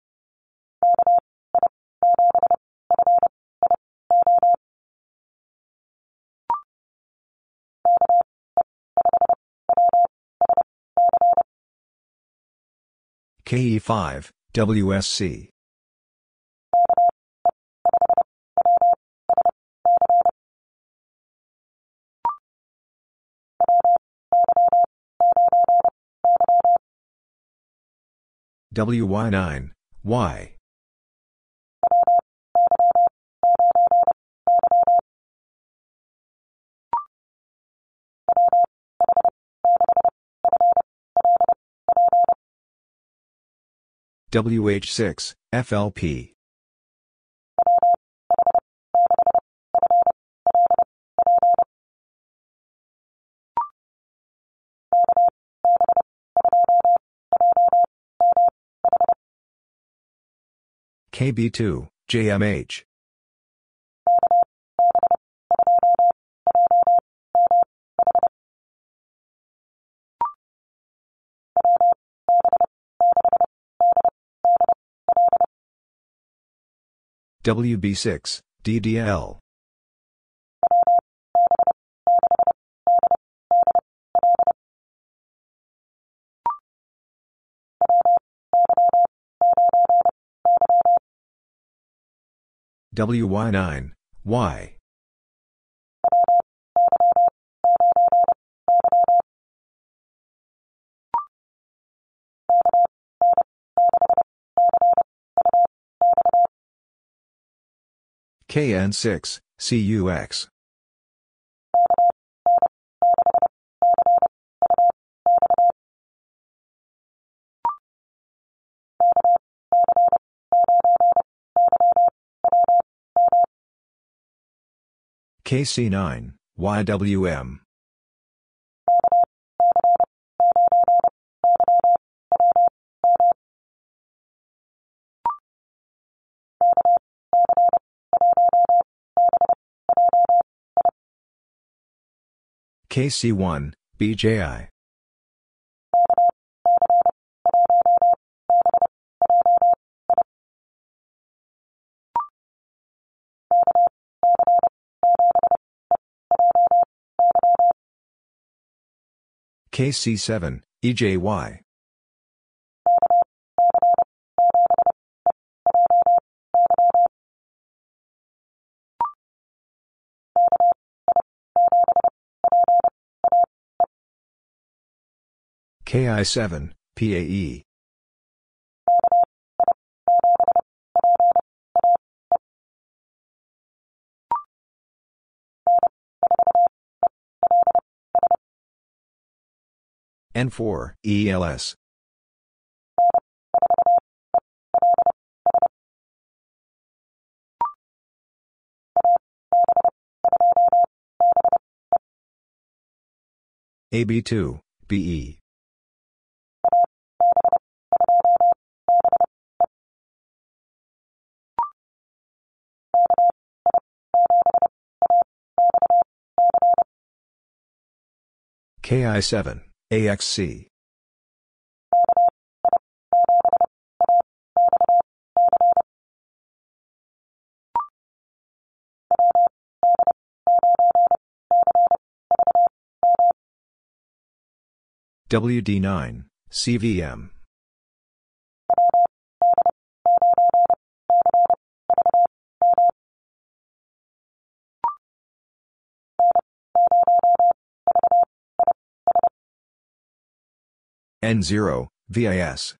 K E five, W S C. W Y nine, Y. W H six, F L P. K B two, J M H. W B six, D D L. W Y nine, Y. K N six, C U X. K C nine, Y W M. K C one, B J I. K C seven, E J Y. K I seven, P A E. N four, E L S. A B two, B E. K I seven, A X C. W D nine, C V M. N zero, V I S.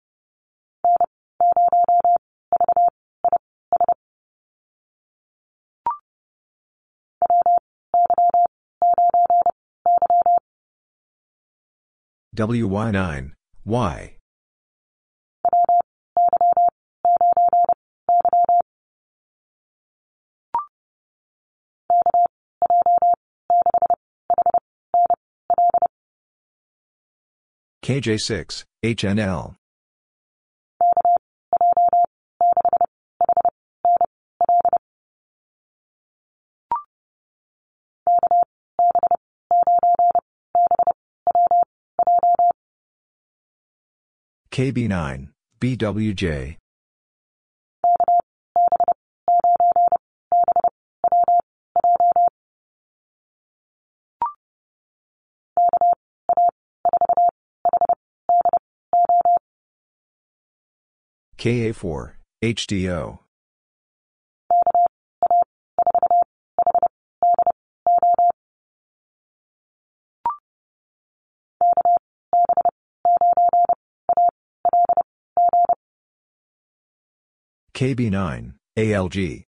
W Y nine, Y. K J six, H N L. K B nine, B W J. K A four, H D O. K B nine, A L G.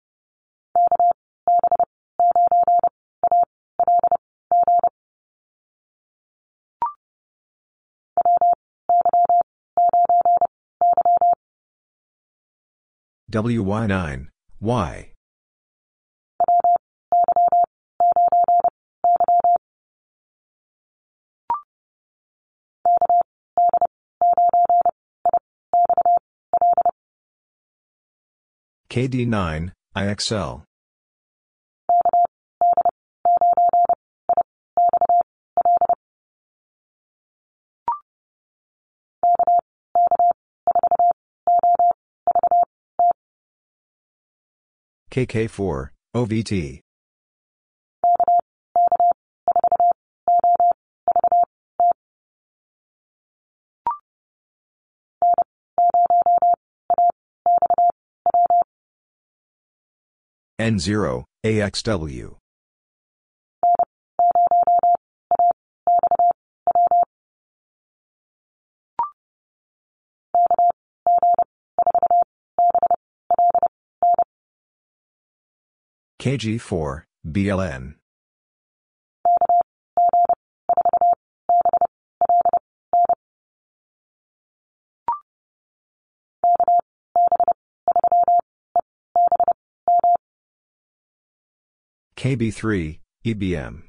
W Y nine, Y. K D nine, I X L. K K four, O V T. N zero, A X W. K G four, B L N. K B three, E B M.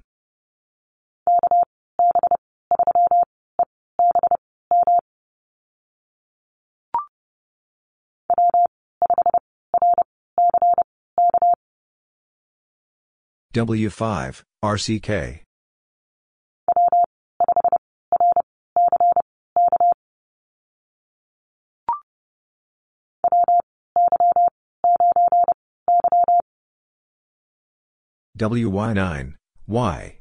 W five, R C K. W Y nine, Y.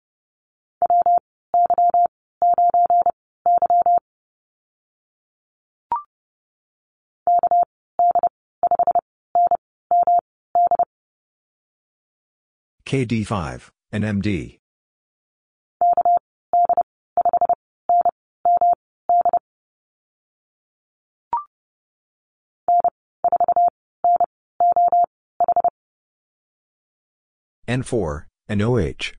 K D five, and M D. N four, and O H.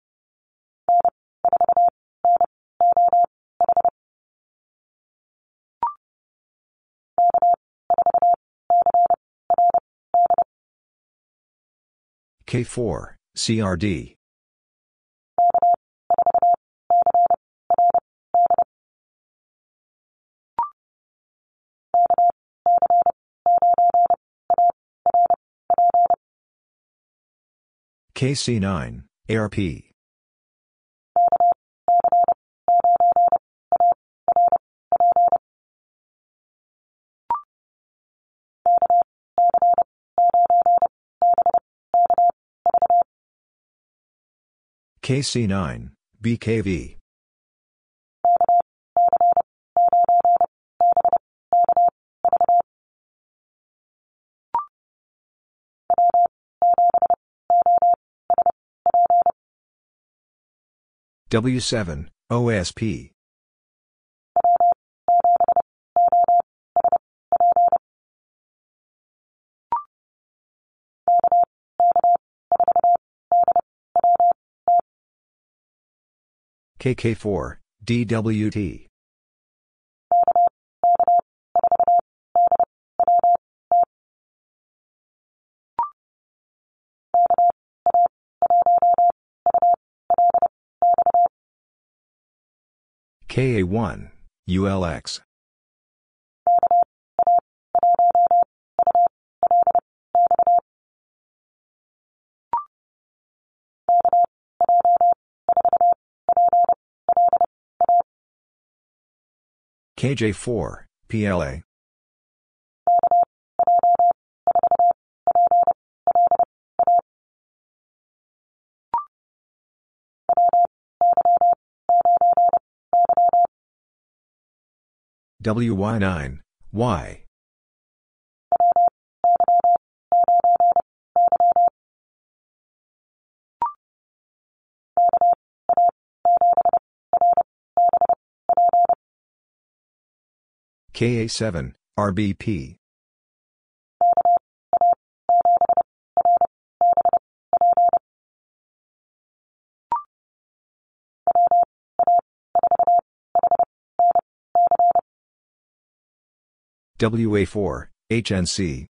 K four, C R D. K C nine, A R P. K C nine, B K V. W seven, O S P. K K four, D W T. K A one, U L X. K J four, P L A. W Y nine, Y. K A seven, R B P. W A four, H N C.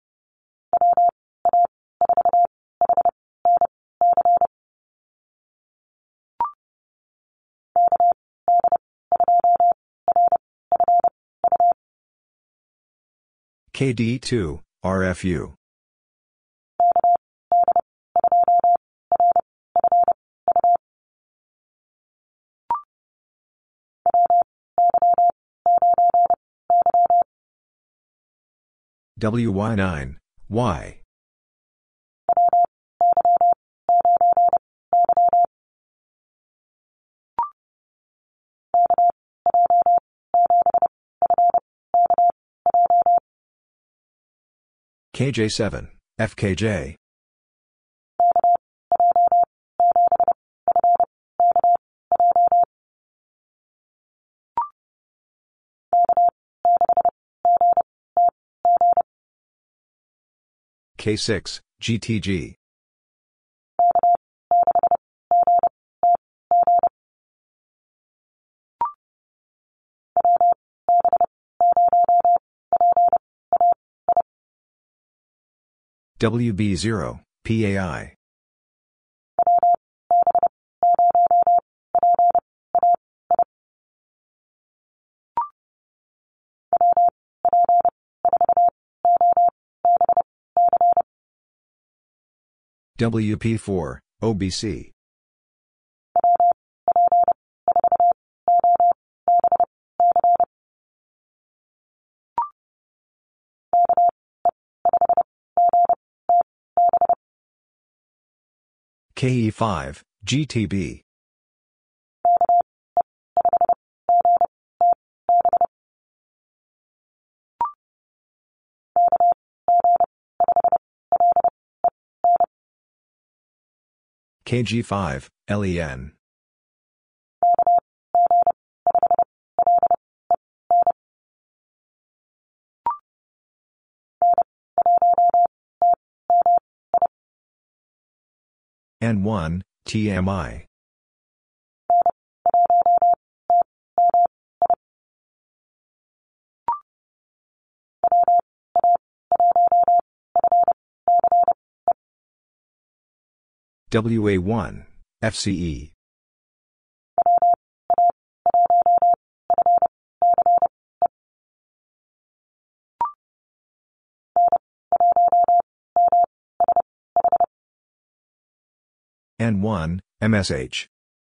K D two, R F U. W Y nine, Y. K J seven, F K J. K six, G T G. W B zero, P A I. W P four, O B C. K E five, G T B. K G five, L E N. N one, T M I. W A one, F C E. N one, M S H.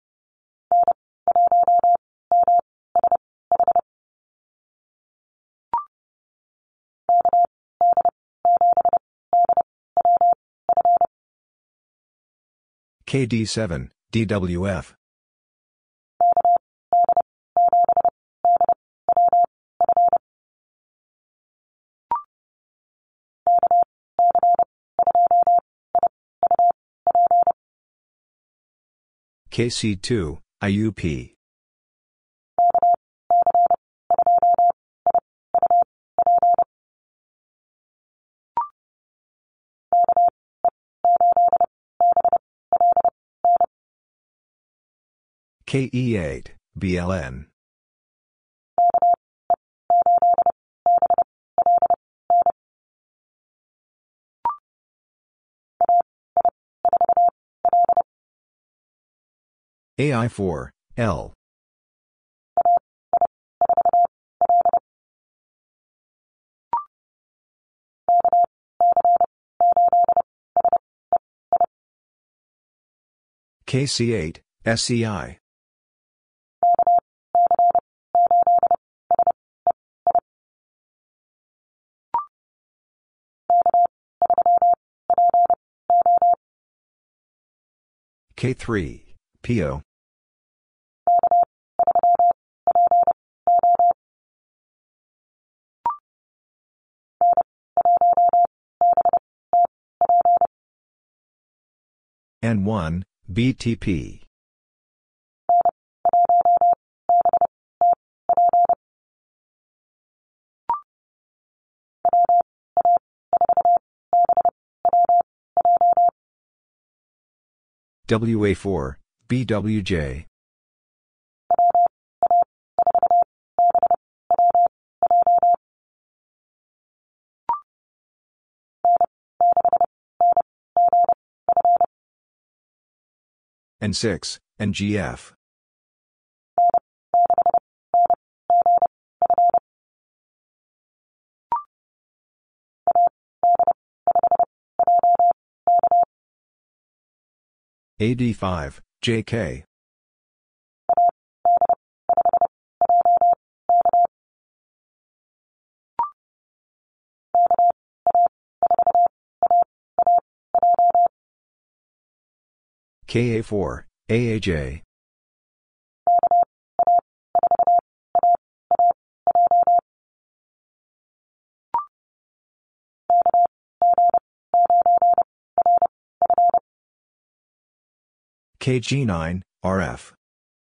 K D seven, D W F. K C two, I U P. K E eight, B L N. A I four, L. K C eight, S E I. K three, P O. N one, B T P. W A four, B W J. N six, N G F. A D five, J K. K A four, A A J. K G nine, R F.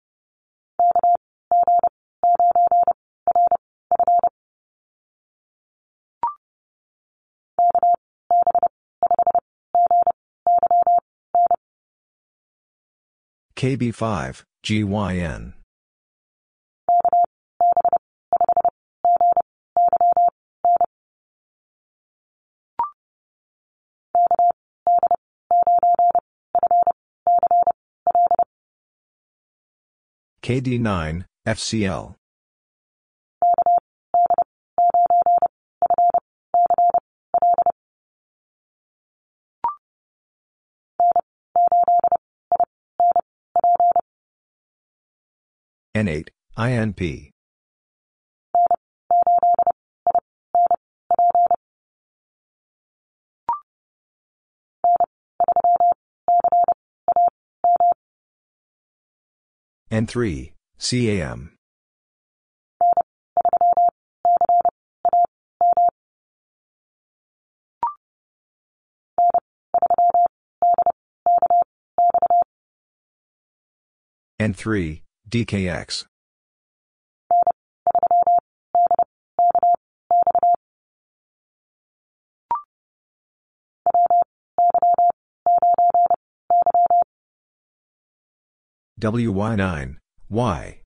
K B five, G Y N. K D nine, F C L. N eight, I N P. N three, C A M. N three, D K X. W Y nine, Y.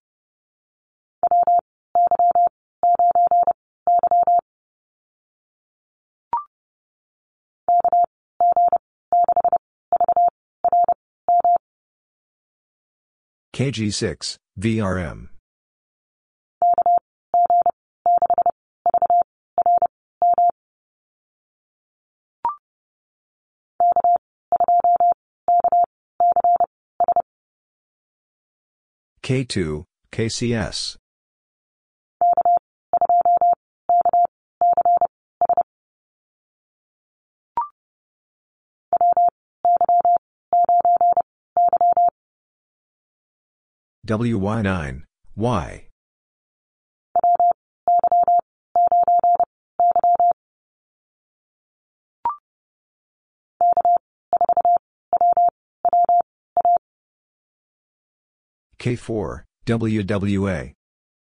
K G six, V R M. K two, K C S. W Y nine, Y. K four, W W A.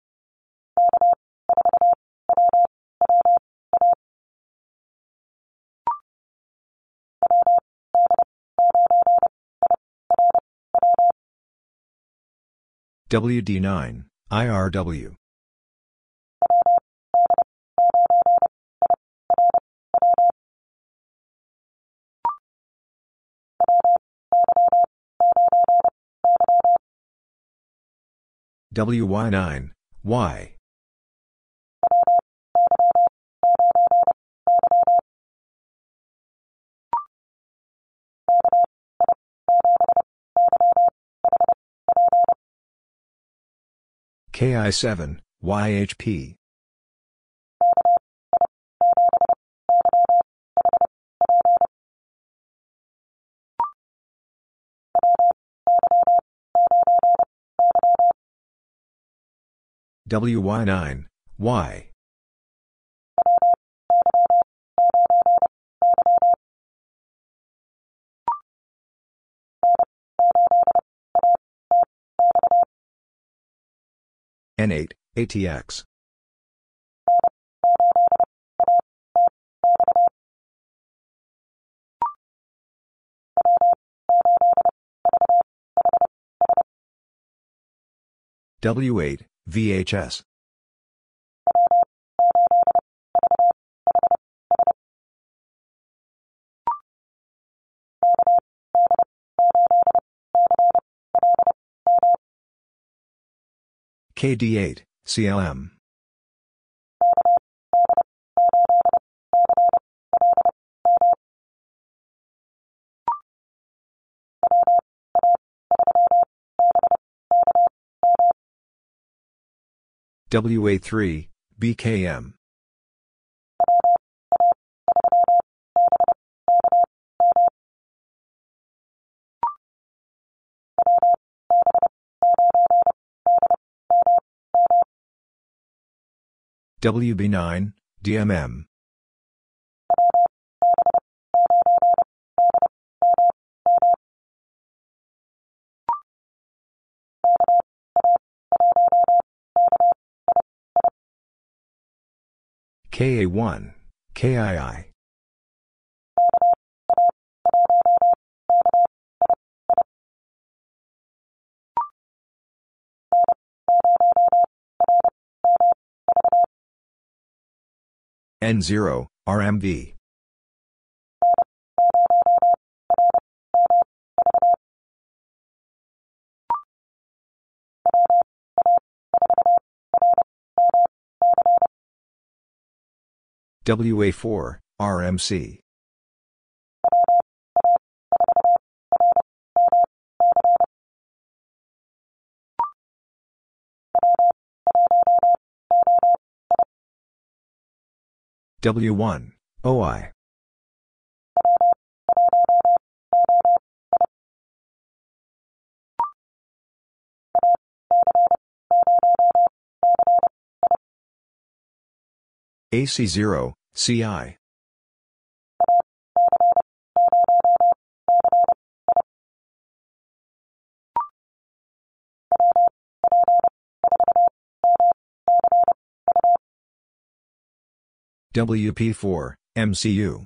W D nine, I R W. W Y nine, Y. K I seven, Y H P. W Y nine, Y. N eight, A T X. W eight, V H S. K D eight, C L M. W A three, B K M. W B nine, D M M. K A one, K I I. N zero, R M V. W A four, R M C. W one, O I. A C zero, C I. W P four, M C U.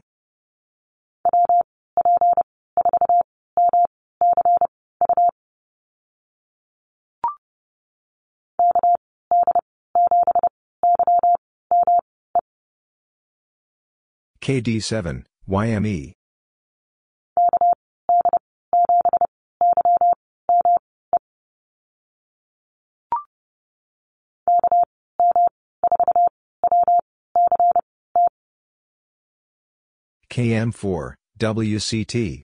K D seven, Y M E. K M four, W C T.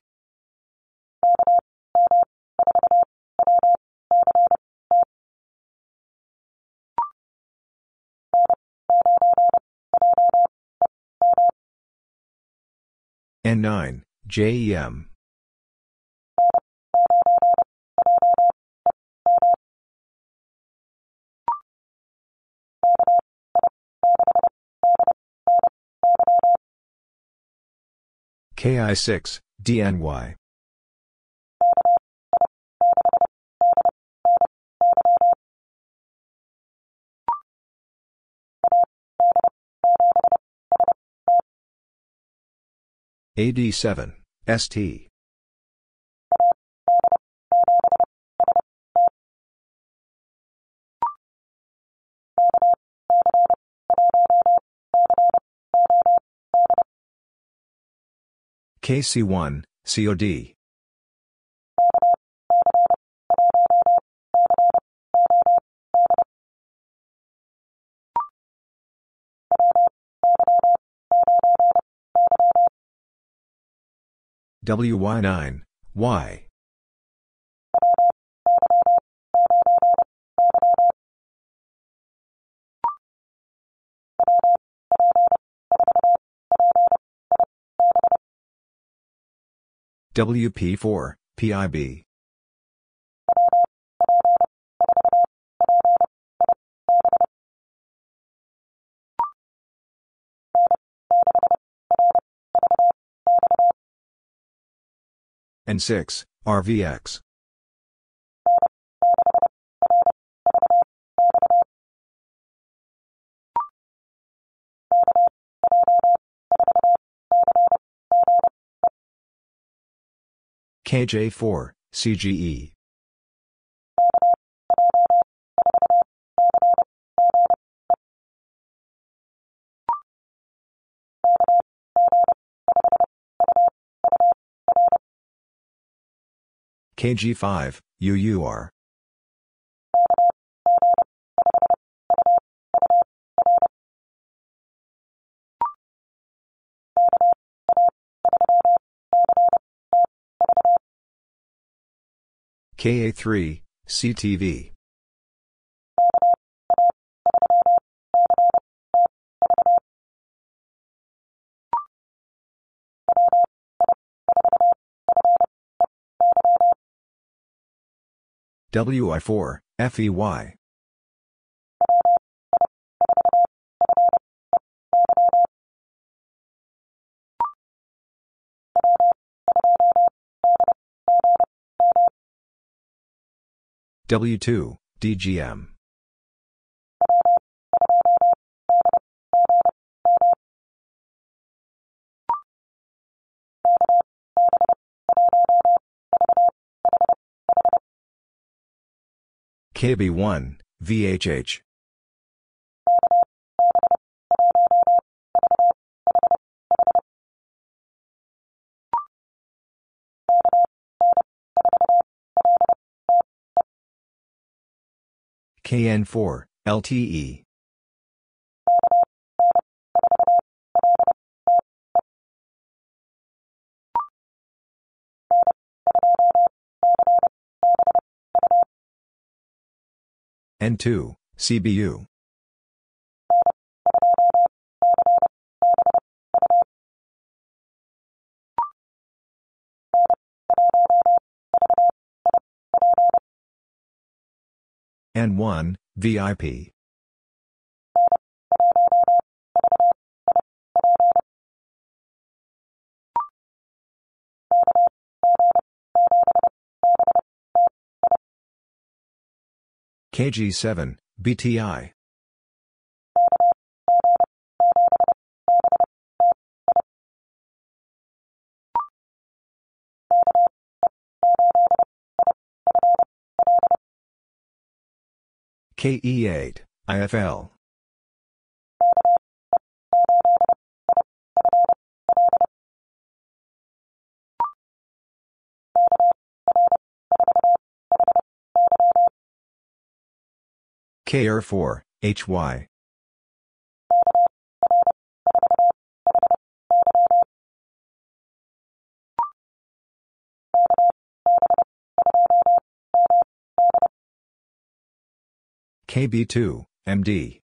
N nine, J E M. K I six, D N Y. A D seven, S T. K C one, C O D. W Y nine, Y. W P four, P I B. N six, R V X. K J four, C G E. K G five, U U R. K A three, C T V. W I four, F E Y. W two, D G M. K B one, V H H. K N four, L T E. N two, C B U. N one, V I P. K G seven, B T I. K E eight, I F L. K R four, H Y. K B two, M D.